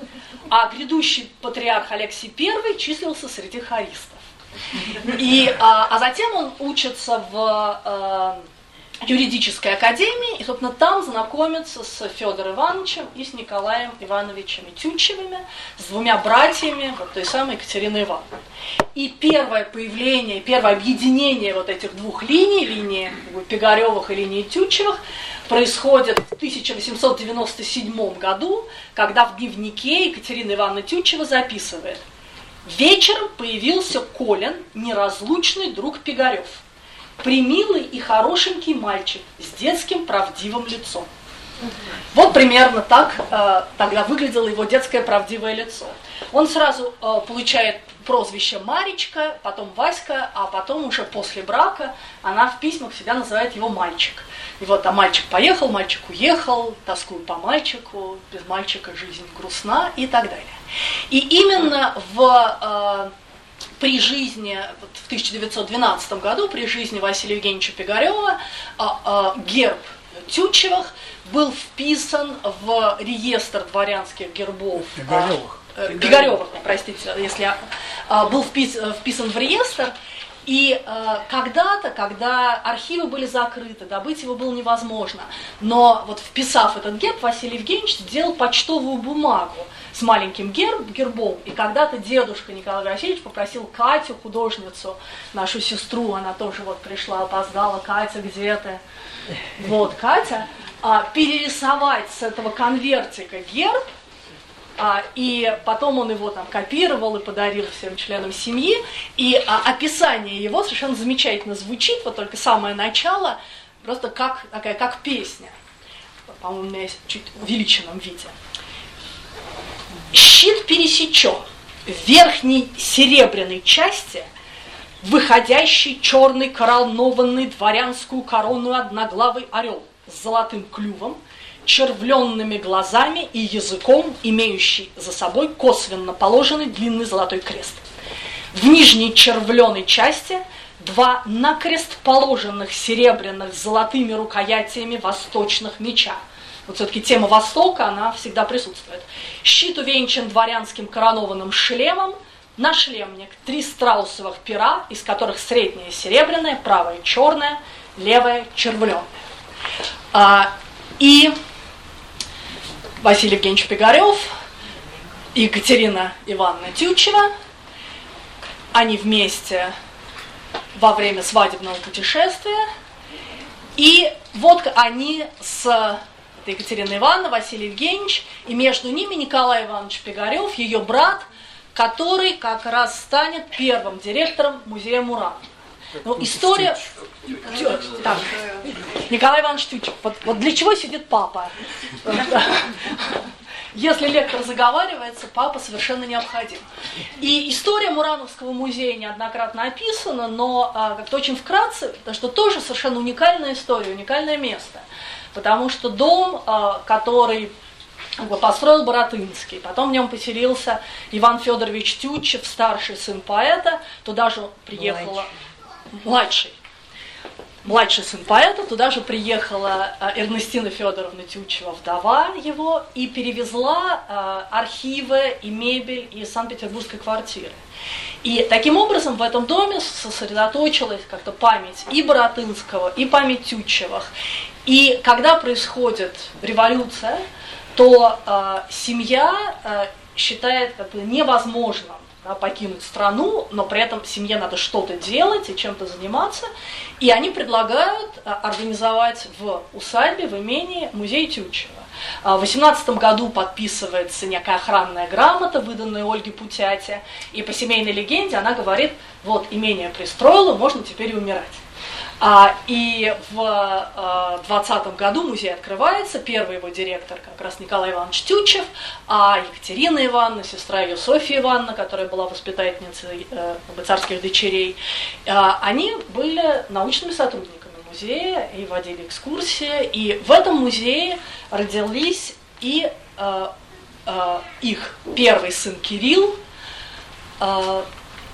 А грядущий патриарх Алексий Первый числился среди хористов. И, а, а затем он учится в а, юридической академии, и, собственно, там знакомится с Федором Ивановичем и с Николаем Ивановичем Тютчевыми, с двумя братьями, вот той самой Екатериной Ивановной. И первое появление, первое объединение вот этих двух линий, линии Пигаревых и линии Тютчевых, происходит в тысяча восемьсот девяносто седьмом году, когда в дневнике Екатерина Ивановна Тютчева записывает: «Вечером появился Колин, неразлучный друг Пигарев, примилый и хорошенький мальчик с детским правдивым лицом». Вот примерно так э, тогда выглядело его детское правдивое лицо. Он сразу э, получает прозвище Маречка, потом Васька, а потом уже после брака она в письмах себя называет его мальчик. И вот, а мальчик поехал, мальчик уехал, тоскую по мальчику, без мальчика жизнь грустна и так далее. И именно в... Э, при жизни, вот в тысяча девятьсот двенадцатом году, при жизни Василия Евгеньевича Пигарева, а, а, герб Тютчевых был вписан в реестр дворянских гербов. Пигаревых. А, Пигаревых, простите, если а, был впис, вписан в реестр. И э, когда-то, когда архивы были закрыты, добыть его было невозможно. Но вот вписав этот герб, Василий Евгеньевич сделал почтовую бумагу с маленьким герб, гербом. И когда-то дедушка Николай Васильевич попросил Катю, художницу, нашу сестру, она тоже вот пришла, опоздала: «Катя, где ты?» Вот, Катя, э, перерисовать с этого конвертика герб. А, и потом он его там копировал и подарил всем членам семьи. И а, описание его совершенно замечательно звучит, вот только самое начало, просто как, такая, как песня. По-моему, у меня есть чуть в увеличенном виде. «Щит пересечен. В верхней серебряной части выходящий черный коронованный дворянскую корону одноглавый орел с золотым клювом, червленными глазами и языком, имеющий за собой косвенно положенный длинный золотой крест. В нижней червленой части два накрест положенных серебряных с золотыми рукоятями восточных меча. Вот все-таки тема Востока, она всегда присутствует. Щит увенчан дворянским коронованным шлемом, нашлемник три страусовых пера, из которых средняя серебряная, правая черная, левая червленая. А, и Василий Евгеньевич Пигарев и Екатерина Ивановна Тютчева, они вместе во время свадебного путешествия, и вот они с Екатериной Ивановной, Василий Евгеньевич, и между ними Николай Иванович Пигарев, ее брат, который как раз станет первым директором музея Муранова. Ну, история... Так. Николай Иванович Тютчев. Вот, вот для чего сидит папа? Если лектор заговаривается, папа совершенно необходим. И история Мурановского музея неоднократно описана, но а, как-то очень вкратце, потому что тоже совершенно уникальная история, уникальное место. Потому что дом, а, который построил Баратынский, потом в нем поселился Иван Федорович Тютчев, старший сын поэта, туда же приехала... Младший. Младший сын поэта, туда же приехала Эрнестина Федоровна Тютчева, вдова его, и перевезла э, архивы и мебель из Санкт-Петербургской квартиры. И таким образом в этом доме сосредоточилась как-то память и Баратынского, и память Тютчевых. И когда происходит революция, то э, семья э, считает как бы невозможным, да, покинуть страну, но при этом семье надо что-то делать и чем-то заниматься. И они предлагают а, организовать в усадьбе, в имении музей Тютчева. А, в восемнадцатом году подписывается некая охранная грамота, выданная Ольге Путяте. И по семейной легенде она говорит, вот имение пристроила, можно теперь и умирать. А, и в двадцатом году музей открывается, первый его директор как раз Николай Иванович Тютчев, а Екатерина Ивановна, сестра ее Софья Ивановна, которая была воспитательницей э, царских дочерей, э, они были научными сотрудниками музея и водили экскурсии, и в этом музее родились и э, э, их первый сын Кирилл, э,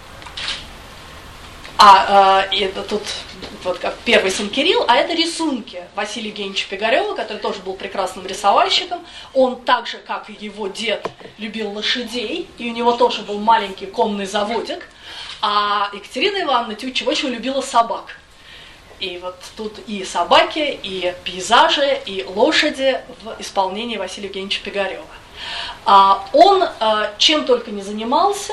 А э, это тут вот как первый сын Кирилл, а это рисунки Василия Евгеньевича Пигарева, который тоже был прекрасным рисовальщиком. Он так же, как и его дед, любил лошадей, и у него тоже был маленький конный заводик. А Екатерина Ивановна Тютчева очень любила собак. И вот тут и собаки, и пейзажи, и лошади в исполнении Василия Евгеньевича Пигарева. А он э, чем только не занимался,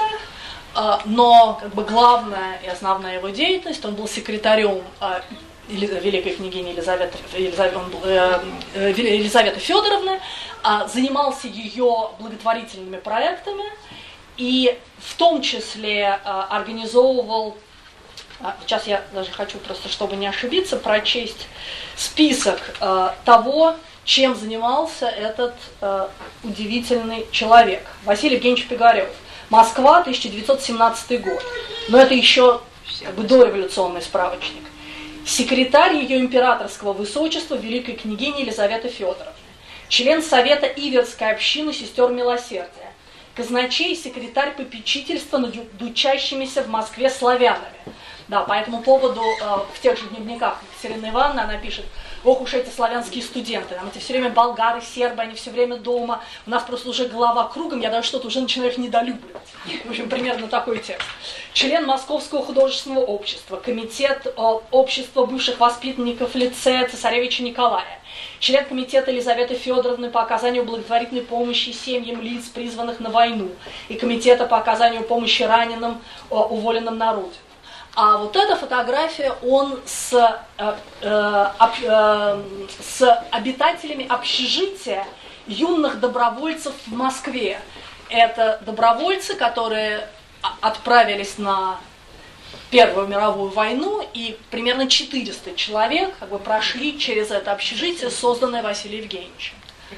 но как бы главная и основная его деятельность, он был секретарем э, великой княгини Елизаветы, Елизавет, он был, э, Елизаветы Федоровны, э, занимался ее благотворительными проектами и в том числе э, организовывал, э, сейчас я даже хочу просто, чтобы не ошибиться, прочесть список э, того, чем занимался этот э, удивительный человек, Василий Евгеньевич Пигарев. Москва, тысяча девятьсот семнадцатый год. Но это еще как бы дореволюционный справочник. Секретарь ее императорского высочества великой княгини Елизаветы Федоровны. Член Совета Иверской общины сестер Милосердия. Казначей и секретарь попечительства над учащимися в Москве славянами. Да, по этому поводу э, в тех же дневниках Екатерины Ивановны она пишет: ох уж эти славянские студенты, нам эти все время болгары, сербы, они все время дома, у нас просто уже голова кругом, я даже что-то уже начинаю их недолюбливать. В общем, примерно такой текст. Член Московского художественного общества, комитет э, общества бывших воспитанников лицея цесаревича Николая, член комитета Елизаветы Федоровны по оказанию благотворительной помощи семьям лиц, призванных на войну, и комитета по оказанию помощи раненым, э, уволенным на родину. А вот эта фотография, он с, э, э, э, с обитателями общежития юных добровольцев в Москве. Это добровольцы, которые отправились на Первую мировую войну, и примерно четыреста человек как бы прошли через это общежитие, созданное Василием Евгеньевичем.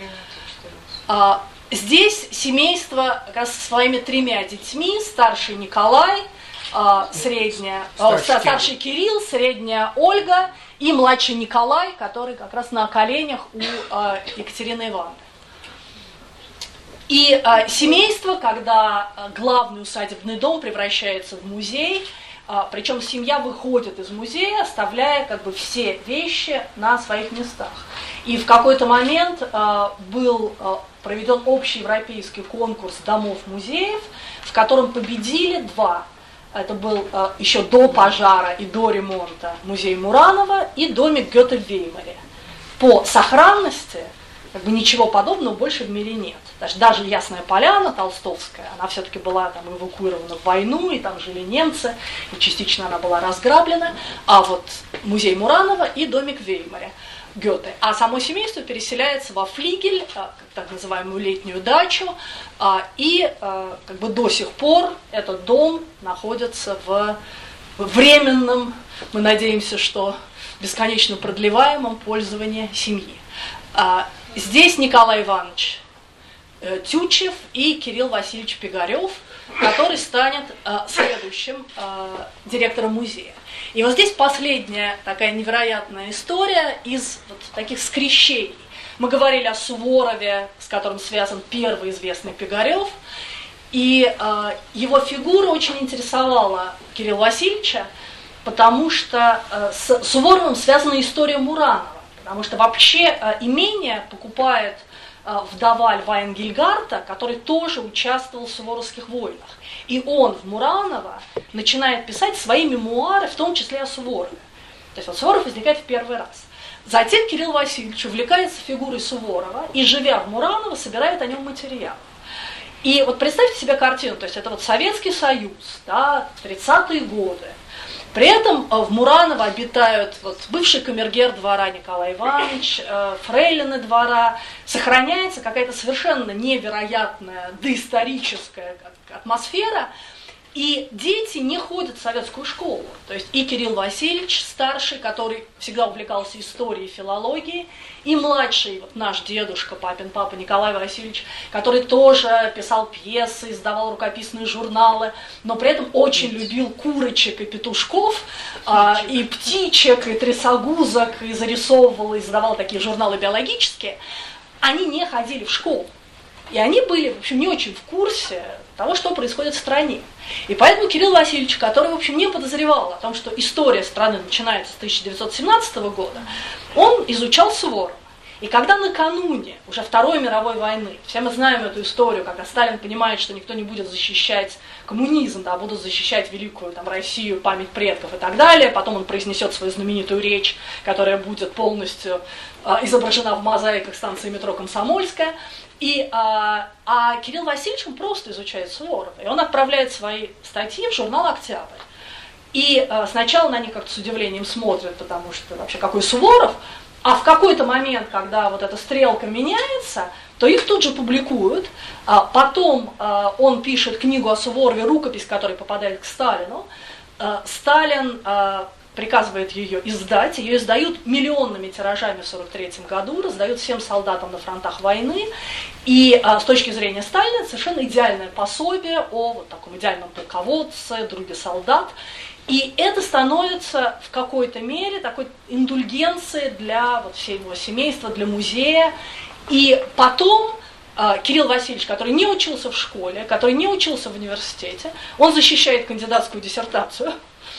А, здесь семейство как раз со своими тремя детьми, старший Николай, а, средняя, а, Старший старший Кирилл, средняя Ольга и младший Николай, который как раз на коленях у а, Екатерины Ивановны. И а, семейство, когда а, главный усадебный дом превращается в музей, а, причем семья выходит из музея, оставляя как бы все вещи на своих местах. И в какой-то момент а, был а, проведен общеевропейский конкурс домов-музеев, в котором победили два. Это был а, еще до пожара и до ремонта музей Муранова и домик Гёте в Веймаре. По сохранности как бы ничего подобного больше в мире нет. Даже, даже Ясная Поляна Толстовская, она все-таки была там эвакуирована в войну, и там жили немцы, и частично она была разграблена. А вот музей Муранова и домик в Веймаре Гёте. А само семейство переселяется во флигель, так называемую летнюю дачу, и как бы до сих пор этот дом находится в временном, мы надеемся, что бесконечно продлеваемом пользовании семьи. Здесь Николай Иванович Тютчев и Кирилл Васильевич Пигарев, который станет следующим директором музея. И вот здесь последняя такая невероятная история из вот таких скрещений. Мы говорили о Суворове, с которым связан первый известный Пигарев, и э, его фигура очень интересовала Кирилла Васильевича, потому что э, с Суворовым связана история Муранова, потому что вообще э, имение покупает э, вдова Льва Энгельгарта, который тоже участвовал в суворовских войнах. И он в Муранова начинает писать свои мемуары, в том числе о Суворове. То есть вот Суворов возникает в первый раз. Затем Кирилл Васильевич увлекается фигурой Суворова и, живя в Мураново, собирает о нем материал. И вот представьте себе картину, то есть это вот Советский Союз, да, тридцатые годы. При этом в Мураново обитают вот бывший камергер двора Николай Иванович, фрейлины двора. Сохраняется какая-то совершенно невероятная доисторическая атмосфера. И дети не ходят в советскую школу. То есть и Кирилл Васильевич, старший, который всегда увлекался историей и филологией, и младший, вот наш дедушка, папин папа Николай Васильевич, который тоже писал пьесы, издавал рукописные журналы, но при этом очень любил курочек и петушков, а, и птичек, и трясогузок, и зарисовывал, и издавал такие журналы биологические. Они не ходили в школу. И они были, в общем, не очень в курсе того, что происходит в стране. И поэтому Кирилл Васильевич, который, в общем, не подозревал о том, что история страны начинается с тысяча девятьсот семнадцатого года, он изучал Суворова. И когда накануне уже Второй мировой войны, все мы знаем эту историю, когда Сталин понимает, что никто не будет защищать коммунизм, да, будут защищать великую там, Россию, память предков и так далее, потом он произнесет свою знаменитую речь, которая будет полностью э, изображена в мозаиках станции метро Комсомольская. И, а, а Кирилл Васильевич он просто изучает Суворова, и он отправляет свои статьи в журнал «Октябрь». И а, сначала на них как-то с удивлением смотрят, потому что вообще какой Суворов, а в какой-то момент, когда вот эта стрелка меняется, то их тут же публикуют. А потом а, он пишет книгу о Суворове, рукопись, которая попадает к Сталину. А, Сталин а, приказывает ее издать, ее издают миллионными тиражами в сорок третьем году, раздают всем солдатам на фронтах войны, и а, с точки зрения Сталина совершенно идеальное пособие о вот таком идеальном полководце, друге солдат, и это становится в какой-то мере такой индульгенцией для вот, всего семейства, для музея, и потом а, Кирилл Васильевич, который не учился в школе, который не учился в университете, он защищает кандидатскую диссертацию,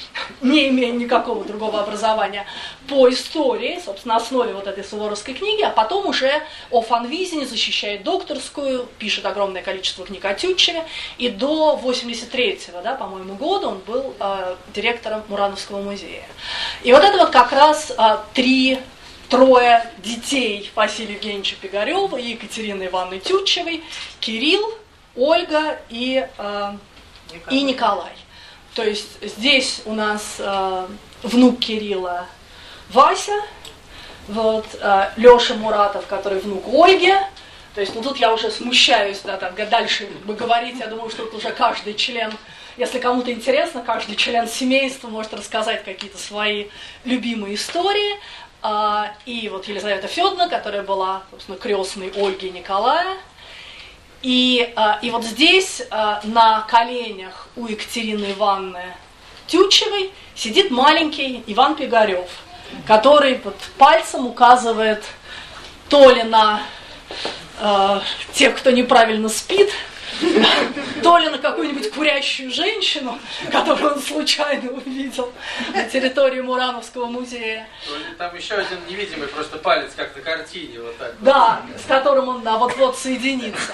не имея никакого другого образования, по истории, собственно, на основе вот этой суворовской книги, а потом уже о Фанвизине защищает докторскую, пишет огромное количество книг о Тютчеве, и до восемьдесят третьего, да, по-моему, года он был э, директором Мурановского музея. И вот это вот как раз э, три, трое детей Василия Евгеньевича Пигарева и Екатерины Ивановны Тютчевой, Кирилл, Ольга и, э, и Николай. То есть здесь у нас э, внук Кирилла Вася, вот, э, Леша Муратов, который внук Ольги. То есть ну, тут я уже смущаюсь, да, там, дальше бы говорить, я думаю, что тут уже каждый член, если кому-то интересно, каждый член семейства может рассказать какие-то свои любимые истории. Э, и вот Елизавета Федоровна, которая была, собственно, крестной Ольги и Николая. И, и вот здесь на коленях у Екатерины Ивановны Тютчевой сидит маленький Иван Пигарев, который под пальцем указывает то ли на э, тех, кто неправильно спит, то ли на какую-нибудь курящую женщину, которую он случайно увидел на территории Мурановского музея. Там еще один невидимый просто палец, как на картине, вот так. Да, с которым он да, вот-вот соединится.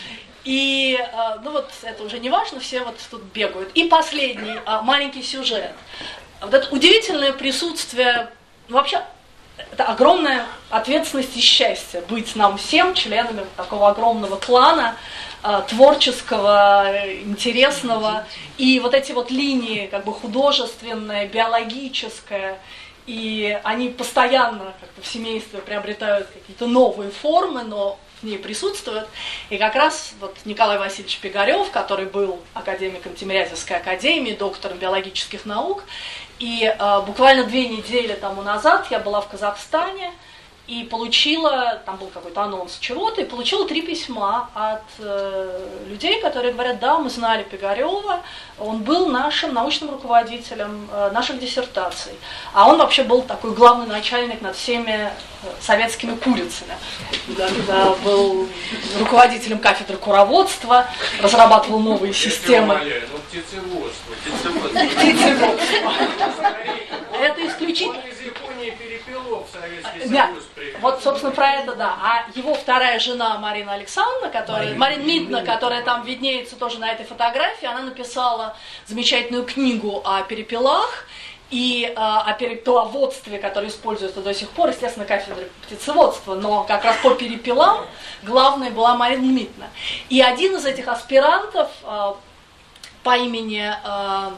И, ну вот, это уже не важно, все вот тут бегают. И последний, маленький сюжет. Вот это удивительное присутствие, вообще, это огромная ответственность и счастье быть нам всем членами такого огромного клана, творческого, интересного. И вот эти вот линии, как бы художественная, биологическая, и они постоянно как-то в семействе приобретают какие-то новые формы, но в ней присутствуют. И как раз вот Николай Васильевич Пигарев, который был академиком Тимирязевской академии, доктором биологических наук, и э, буквально две недели тому назад я была в Казахстане и получила, там был какой-то анонс чего-то, и получила три письма от э, людей, которые говорят, да, мы знали Пигарева, он был нашим научным руководителем э, наших диссертаций, а он вообще был такой главный начальник над всеми советскими курицами. Да, да, был руководителем кафедры куроводства, разрабатывал новые системы. Ну, птицеводство. Птицеводство. Птицеводство. Это исключительно... Он из Японии перепелов в Советский Да. Союз приехал. Вот, собственно, про это, да. А его вторая жена Марина Александровна, которая, Марина Митна, которая там виднеется тоже на этой фотографии, она написала замечательную книгу о перепелах и а, о перепеловодстве, которое используется до сих пор, естественно, кафедры птицеводства, но как раз по перепелам главной была Марина Митна. И один из этих аспирантов а, по имени... А,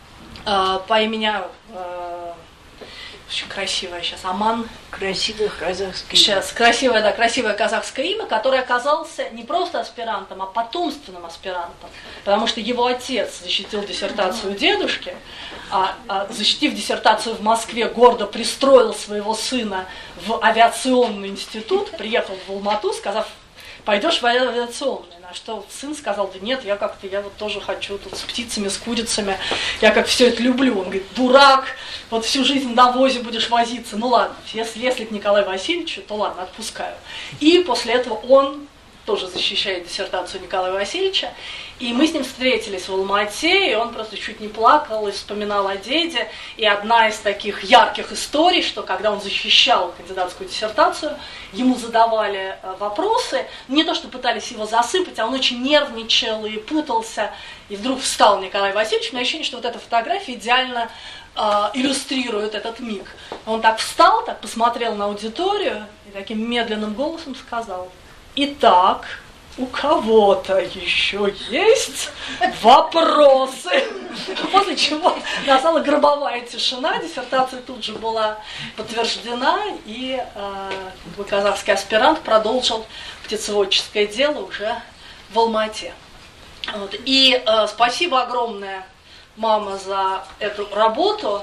а, по имени... А, очень красивое сейчас, Аман. Красивое казахское Сейчас, красивое, да, красивое казахское имя, который оказался не просто аспирантом, а потомственным аспирантом. Потому что его отец защитил диссертацию дедушки, а, а защитив диссертацию в Москве, гордо пристроил своего сына в авиационный институт, приехал в Алмату, сказав, пойдешь в авиационный. На что сын сказал, да нет, я как-то, я вот тоже хочу тут с птицами, с курицами, я как все это люблю. Он говорит, дурак, вот всю жизнь на возе будешь возиться. Ну ладно, если, если к Николаю Васильевичу, то ладно, отпускаю. И после этого он тоже защищает диссертацию Николая Васильевича. И мы с ним встретились в Алма-Ате, и он просто чуть не плакал и вспоминал о деде. И одна из таких ярких историй, что когда он защищал кандидатскую диссертацию, ему задавали вопросы, не то что пытались его засыпать, а он очень нервничал и путался. И вдруг встал Николай Васильевич, у меня ощущение, что вот эта фотография идеально э, иллюстрирует этот миг. Он так встал, так посмотрел на аудиторию и таким медленным голосом сказал: «Итак, у кого-то еще есть вопросы?» После чего настала гробовая тишина, диссертация тут же была подтверждена, и э, казахский аспирант продолжил птицеводческое дело уже в Алма-Ате. Вот. И э, спасибо огромное, мама, за эту работу.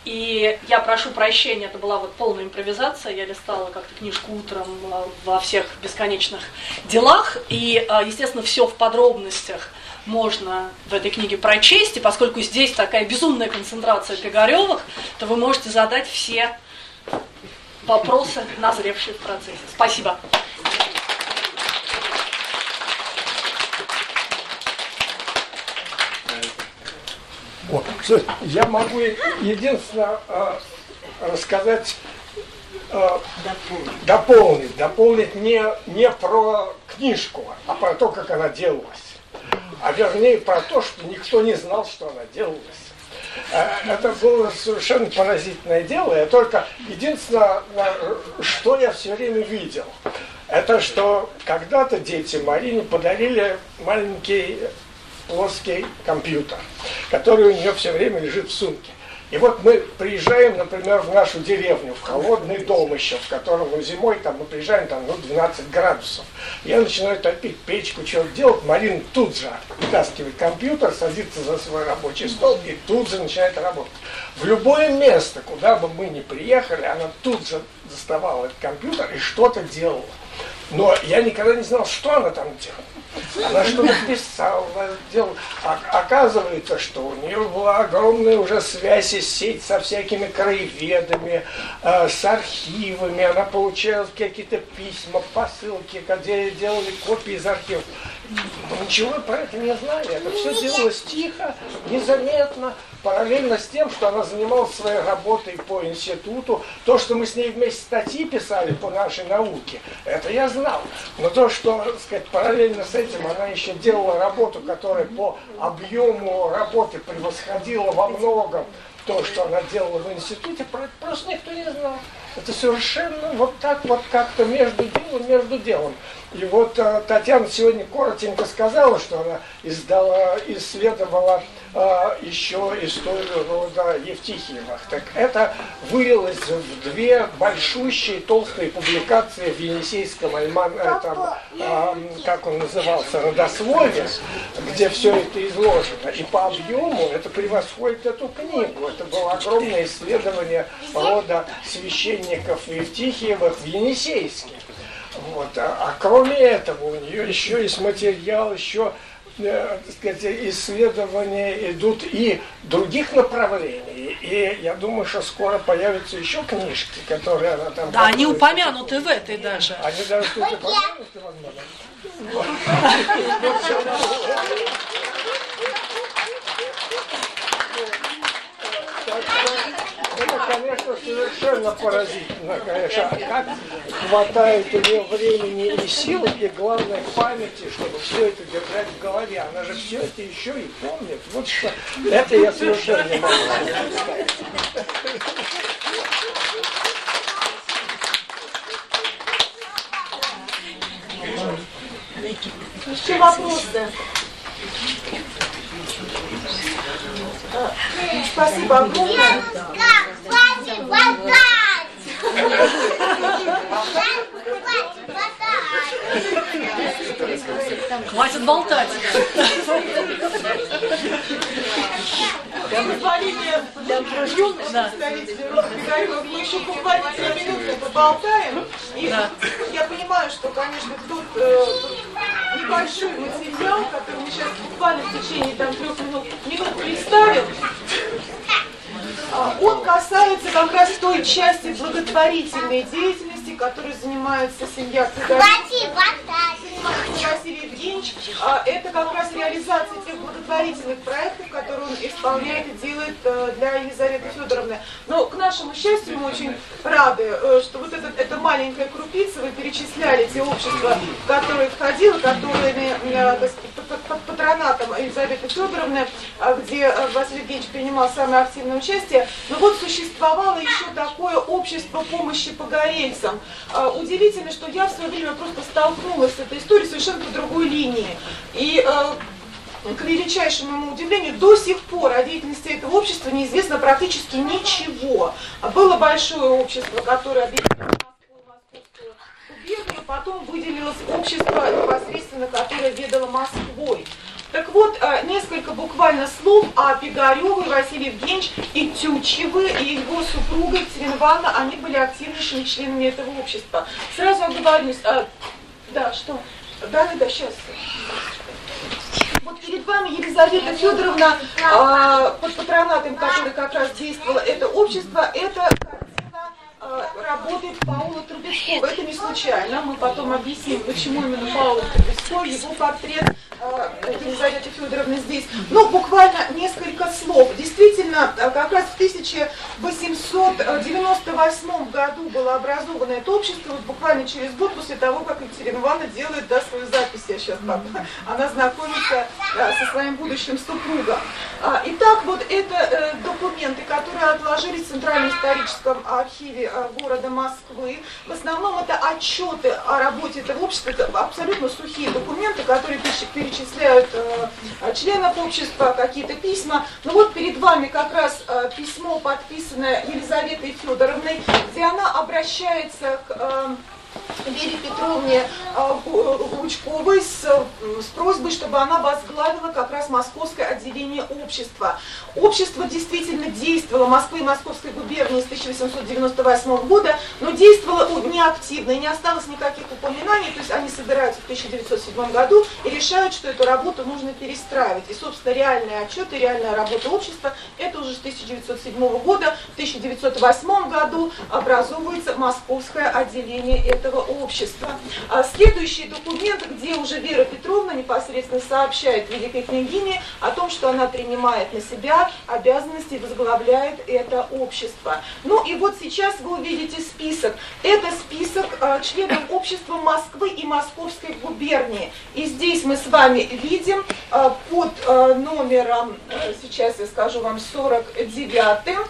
И я прошу прощения, это была вот полная импровизация, я листала как-то книжку утром во всех бесконечных делах, и, естественно, все в подробностях можно в этой книге прочесть, и поскольку здесь такая безумная концентрация Пигаревых, то вы можете задать все вопросы, назревшие в процессе. Спасибо. Вот. Я могу единственное э, рассказать, э, дополнить. дополнить, дополнить не, не про книжку, а про то, как она делалась. А вернее про то, что никто не знал, что она делалась. Э, это было совершенно поразительное дело. Я только единственное, что я все время видел, это что когда-то дети Марине подарили маленький плоский компьютер, который у нее все время лежит в сумке. И вот мы приезжаем, например, в нашу деревню, в холодный дом еще, в котором ну, зимой там, мы приезжаем, там ну, двенадцать градусов. Я начинаю топить печку, что-то делать. Марина тут же вытаскивает компьютер, садится за свой рабочий стол и тут же начинает работать. В любое место, куда бы мы ни приехали, она тут же доставала этот компьютер и что-то делала. Но я никогда не знал, что она там делала. Она что-то писала, делала. А, оказывается, что у нее была огромная уже связь и сеть со всякими краеведами, э, с архивами. Она получала какие-то письма, посылки, где делали копии из архивов. Мы ничего про это не знали. Это все делалось тихо, незаметно, параллельно с тем, что она занималась своей работой по институту. То, что мы с ней вместе статьи писали по нашей науке, это я знал. Но то, что, так сказать, параллельно с этим она еще делала работу, которая по объему работы превосходила во многом то, что она делала в институте, просто никто не знал. Это совершенно вот так вот как-то между делом, между делом. И вот э, Татьяна сегодня коротенько сказала, что она издала, исследовала э, еще историю рода Евтихиевых. Так это вылилось в две большущие толстые публикации в Енисейском альман, этом, э, как он назывался, родословие, где все это изложено. И по объему это превосходит эту книгу. Это было огромное исследование рода священников Евтихиевых в Енисейске. Вот. А, а кроме этого у нее еще есть материал, еще э, так сказать, исследования идут и других направлений. И я думаю, что скоро появятся еще книжки, которые она там... Да, они упомянуты в этой даже. Они даже тут упомянуты, возможно. Это, конечно, совершенно поразительно, конечно. Как хватает у нее времени и сил, и, главное, памяти, чтобы все это держать в голове. Она же все это еще и помнит. Вот что. Это я совершенно не могу представить. Еще вопросы? Спасибо огромное. Хватит болтать! Хватит болтать. Позволение юных представителей рода Пигарева, мы еще буквально три минуты поболтаем. И Да. я понимаю, что, конечно, тут, э, тут небольшой материал, который мы сейчас буквально в течение там, трех минут, минут представим. Он касается как раз той части благотворительной деятельности, которой занимается семья Пигарева. Василий Евгеньевич, это как раз реализация тех благотворительных проектов, которые он исполняет и делает для Елизаветы Федоровны. Но, к нашему счастью, мы очень рады, что вот эта, эта маленькая крупица, вы перечисляли те общества, в которые входило, которыми под патронатом Елизаветы Федоровны, где Василий Евгеньевич принимал самое активное участие. Но вот существовало еще такое общество помощи погорельцам. Удивительно, что я в свое время просто столкнулась с этой историей совершенно по другой линии. И э, к величайшему моему удивлению, до сих пор о деятельности этого общества неизвестно практически ничего. Было большое общество, которое объединило Москву, Московскую губернию, потом выделилось общество, непосредственно, которое ведало Москвой. Так вот, несколько буквально слов о Пигаревой, Василии Евгеньевич и Тютчевы, и его супруга Екатерина Ивановна, они были активнейшими членами этого общества. Сразу оговорюсь, а, да, что? Да, да, да, сейчас. Вот перед вами Елизавета Федоровна, а, под патронатом которой как раз действовало это общество, это картина а, работает Паула Трубецкого. Это не случайно, мы потом объясним, почему именно Паула Трубецкого, его портрет Елизаветы Федоровны здесь. Ну, буквально несколько слов. Действительно, как раз в тысяча восемьсот девяносто восьмом году было образовано это общество, вот буквально через год после того, как Екатерина Ивановна делает да, свою запись, я сейчас там, она знакомится да, со своим будущим супругом. Итак, вот это э, документы, которые отложились в Центральном историческом архиве э, города Москвы. В основном это отчеты о работе этого общества, это абсолютно сухие документы, которые перечисляют э, членов общества, какие-то письма. Ну вот перед вами как раз э, письмо, подписанное Елизаветой Федоровной, где она обращается к... Э, Вере Петровне Лучковой с, с просьбой, чтобы она возглавила как раз московское отделение общества. Общество действительно действовало в Москве и Московской губернии с тысяча восемьсот девяносто восьмого года, но действовало неактивно, и не осталось никаких упоминаний, то есть они собираются в тысяча девятьсот седьмом году и решают, что эту работу нужно перестраивать. И, собственно, реальные отчеты, реальная работа общества, это уже с тысяча девятьсот седьмого года, в тысяча девятьсот восьмом году образовывается московское отделение этого общества. А следующий документ, где уже Вера Петровна непосредственно сообщает великой княгине о том, что она принимает на себя обязанности и возглавляет это общество. Ну и вот сейчас вы увидите список. Это список а, членов общества Москвы и Московской губернии. И здесь мы с вами видим а, под а, номером, а, сейчас я скажу вам, сорок девятым.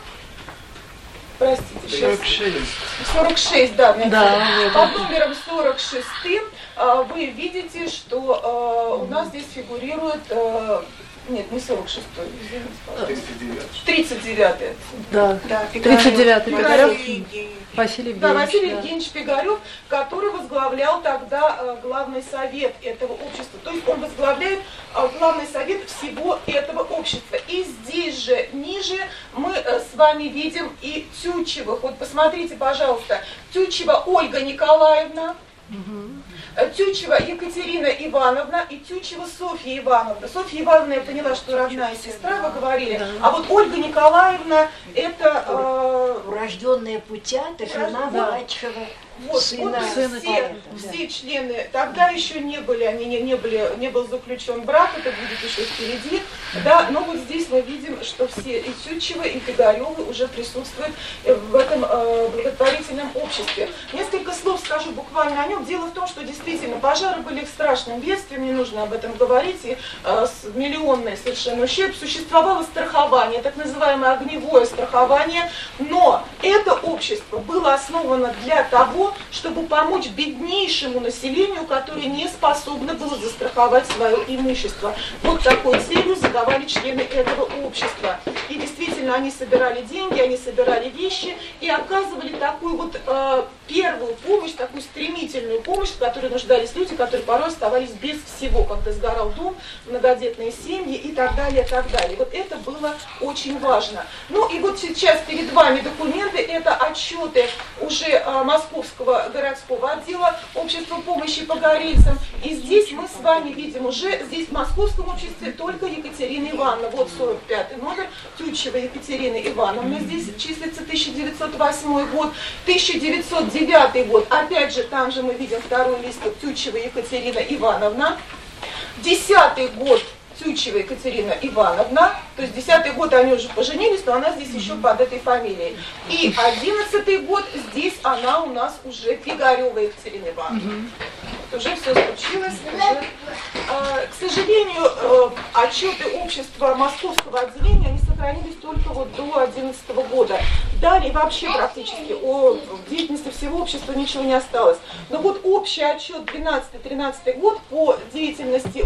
Простите, сейчас. сорок шесть. сорок шесть, да. Да. Под номером сорок шесть а, вы видите, что а, у нас здесь фигурирует... А, нет, не сорок шестой, извините, тридцать девятый. Да, да, тридцать девятый Пигарев. Василий Евгеньевич. Да, Василий Евгеньевич Пигарев, который возглавлял тогда э, главный совет этого общества. То есть он возглавляет э, главный совет всего этого общества. И здесь же, ниже, мы э, с вами видим и Тютчевых. Вот посмотрите, пожалуйста, Тютчева Ольга Николаевна, угу. Тютчева Екатерина Ивановна и Тютчева Софья Ивановна. Софья Ивановна, я поняла, что родная сестра, вы говорили. Да. А вот Ольга Николаевна, это... Э, урожденная Путята, жена да. младшего вот, сына. Вот сына все, все да. члены, тогда еще не были, они не, не были, не был заключен брак, это будет еще впереди. Да, но вот здесь мы видим, что все и Тютчевы, и Пигаревы уже присутствуют в этом э, благотворительном обществе. Несколько слов скажу буквально о нем. Дело в том, что действительно пожары были их страшным бедствием, не нужно об этом говорить, и э, миллионный совершенно ущерб. Существовало страхование, так называемое огневое страхование, но это общество было основано для того, чтобы помочь беднейшему населению, которое не способно было застраховать свое имущество. Вот такой целью задавали члены этого общества. И действительно, они собирали деньги, они собирали вещи и оказывали такую вот э, первую помощь, такую стремительную помощь, в которой нуждались люди, которые порой оставались без всего, когда сгорал дом, многодетные семьи и так далее, и так далее. Вот это было очень важно. Ну и вот сейчас перед вами документы, это отчеты уже э, Московского городского отдела общества помощи погорельцам. И здесь мы с вами видим уже, здесь в московском обществе только Екатерина Ивановна, вот сорок пятый номер, Тютчева Екатерина Ивановна, здесь числится тысяча девятьсот восьмой год, тысяча девятьсот девятый год, опять же, там же мы видим второй листок, Тютчева Екатерина Ивановна, десятый год, Тютчева Екатерина Ивановна, то есть десятый год они уже поженились, но она здесь еще под этой фамилией. И одиннадцатый год, здесь она у нас уже Пигарева Екатерина Ивановна. Вот уже все случилось. Уже. А, к сожалению, отчеты общества Московского отделения, они сохранились только вот до две тысячи одиннадцатого года. Далее вообще практически о деятельности всего общества ничего не осталось. Но вот общий отчет двенадцатый-тринадцатый год по деятельности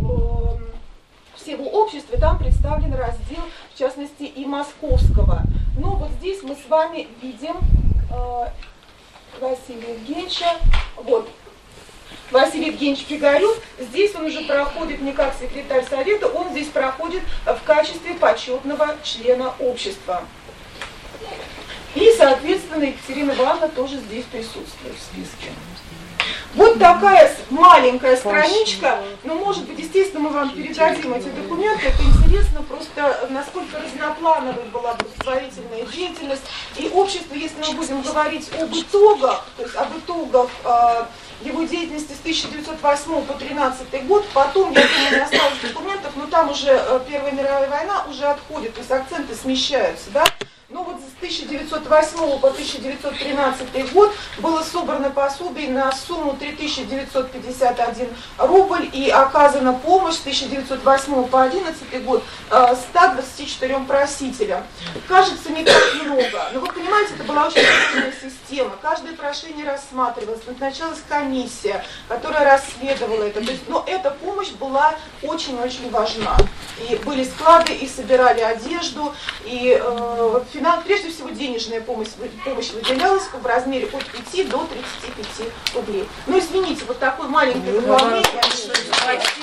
всего общества, там представлен раздел, в частности, и московского. Но вот здесь мы с вами видим э, Василия Евгеньевича, вот, Василий Евгеньевич Пигарев, здесь он уже проходит не как секретарь совета, он здесь проходит в качестве почетного члена общества. И, соответственно, Екатерина Ивановна тоже здесь присутствует в списке. Вот такая маленькая страничка, но, может быть, естественно, мы вам передадим эти документы. Это интересно просто, насколько разноплановой была благотворительная деятельность. И общество, если мы будем говорить об итогах, то есть об итогах э, его деятельности с тысяча девятьсот восьмого по тринадцатый год, потом, я думаю, не осталось документов, но там уже э, Первая мировая война уже отходит, то есть акценты смещаются, да? Но вот с тысяча девятьсот восьмого по тысяча девятьсот тринадцатый год было собрано пособие на сумму три тысячи девятьсот пятьдесят один рубль и оказана помощь с тысяча девятьсот восьмого по одиннадцатый год ста двадцати четырем просителям. Кажется, не так много, но вы понимаете, это была очень сложная система. Каждое прошение рассматривалось, назначалась комиссия, которая расследовала это. То есть, но эта помощь была очень-очень важна. И были склады, и собирали одежду, и э, финанс, прежде всего денежная помощь, помощь выделялась в размере от пяти до тридцати пяти рублей. Ну, извините, вот такой маленький дополнение.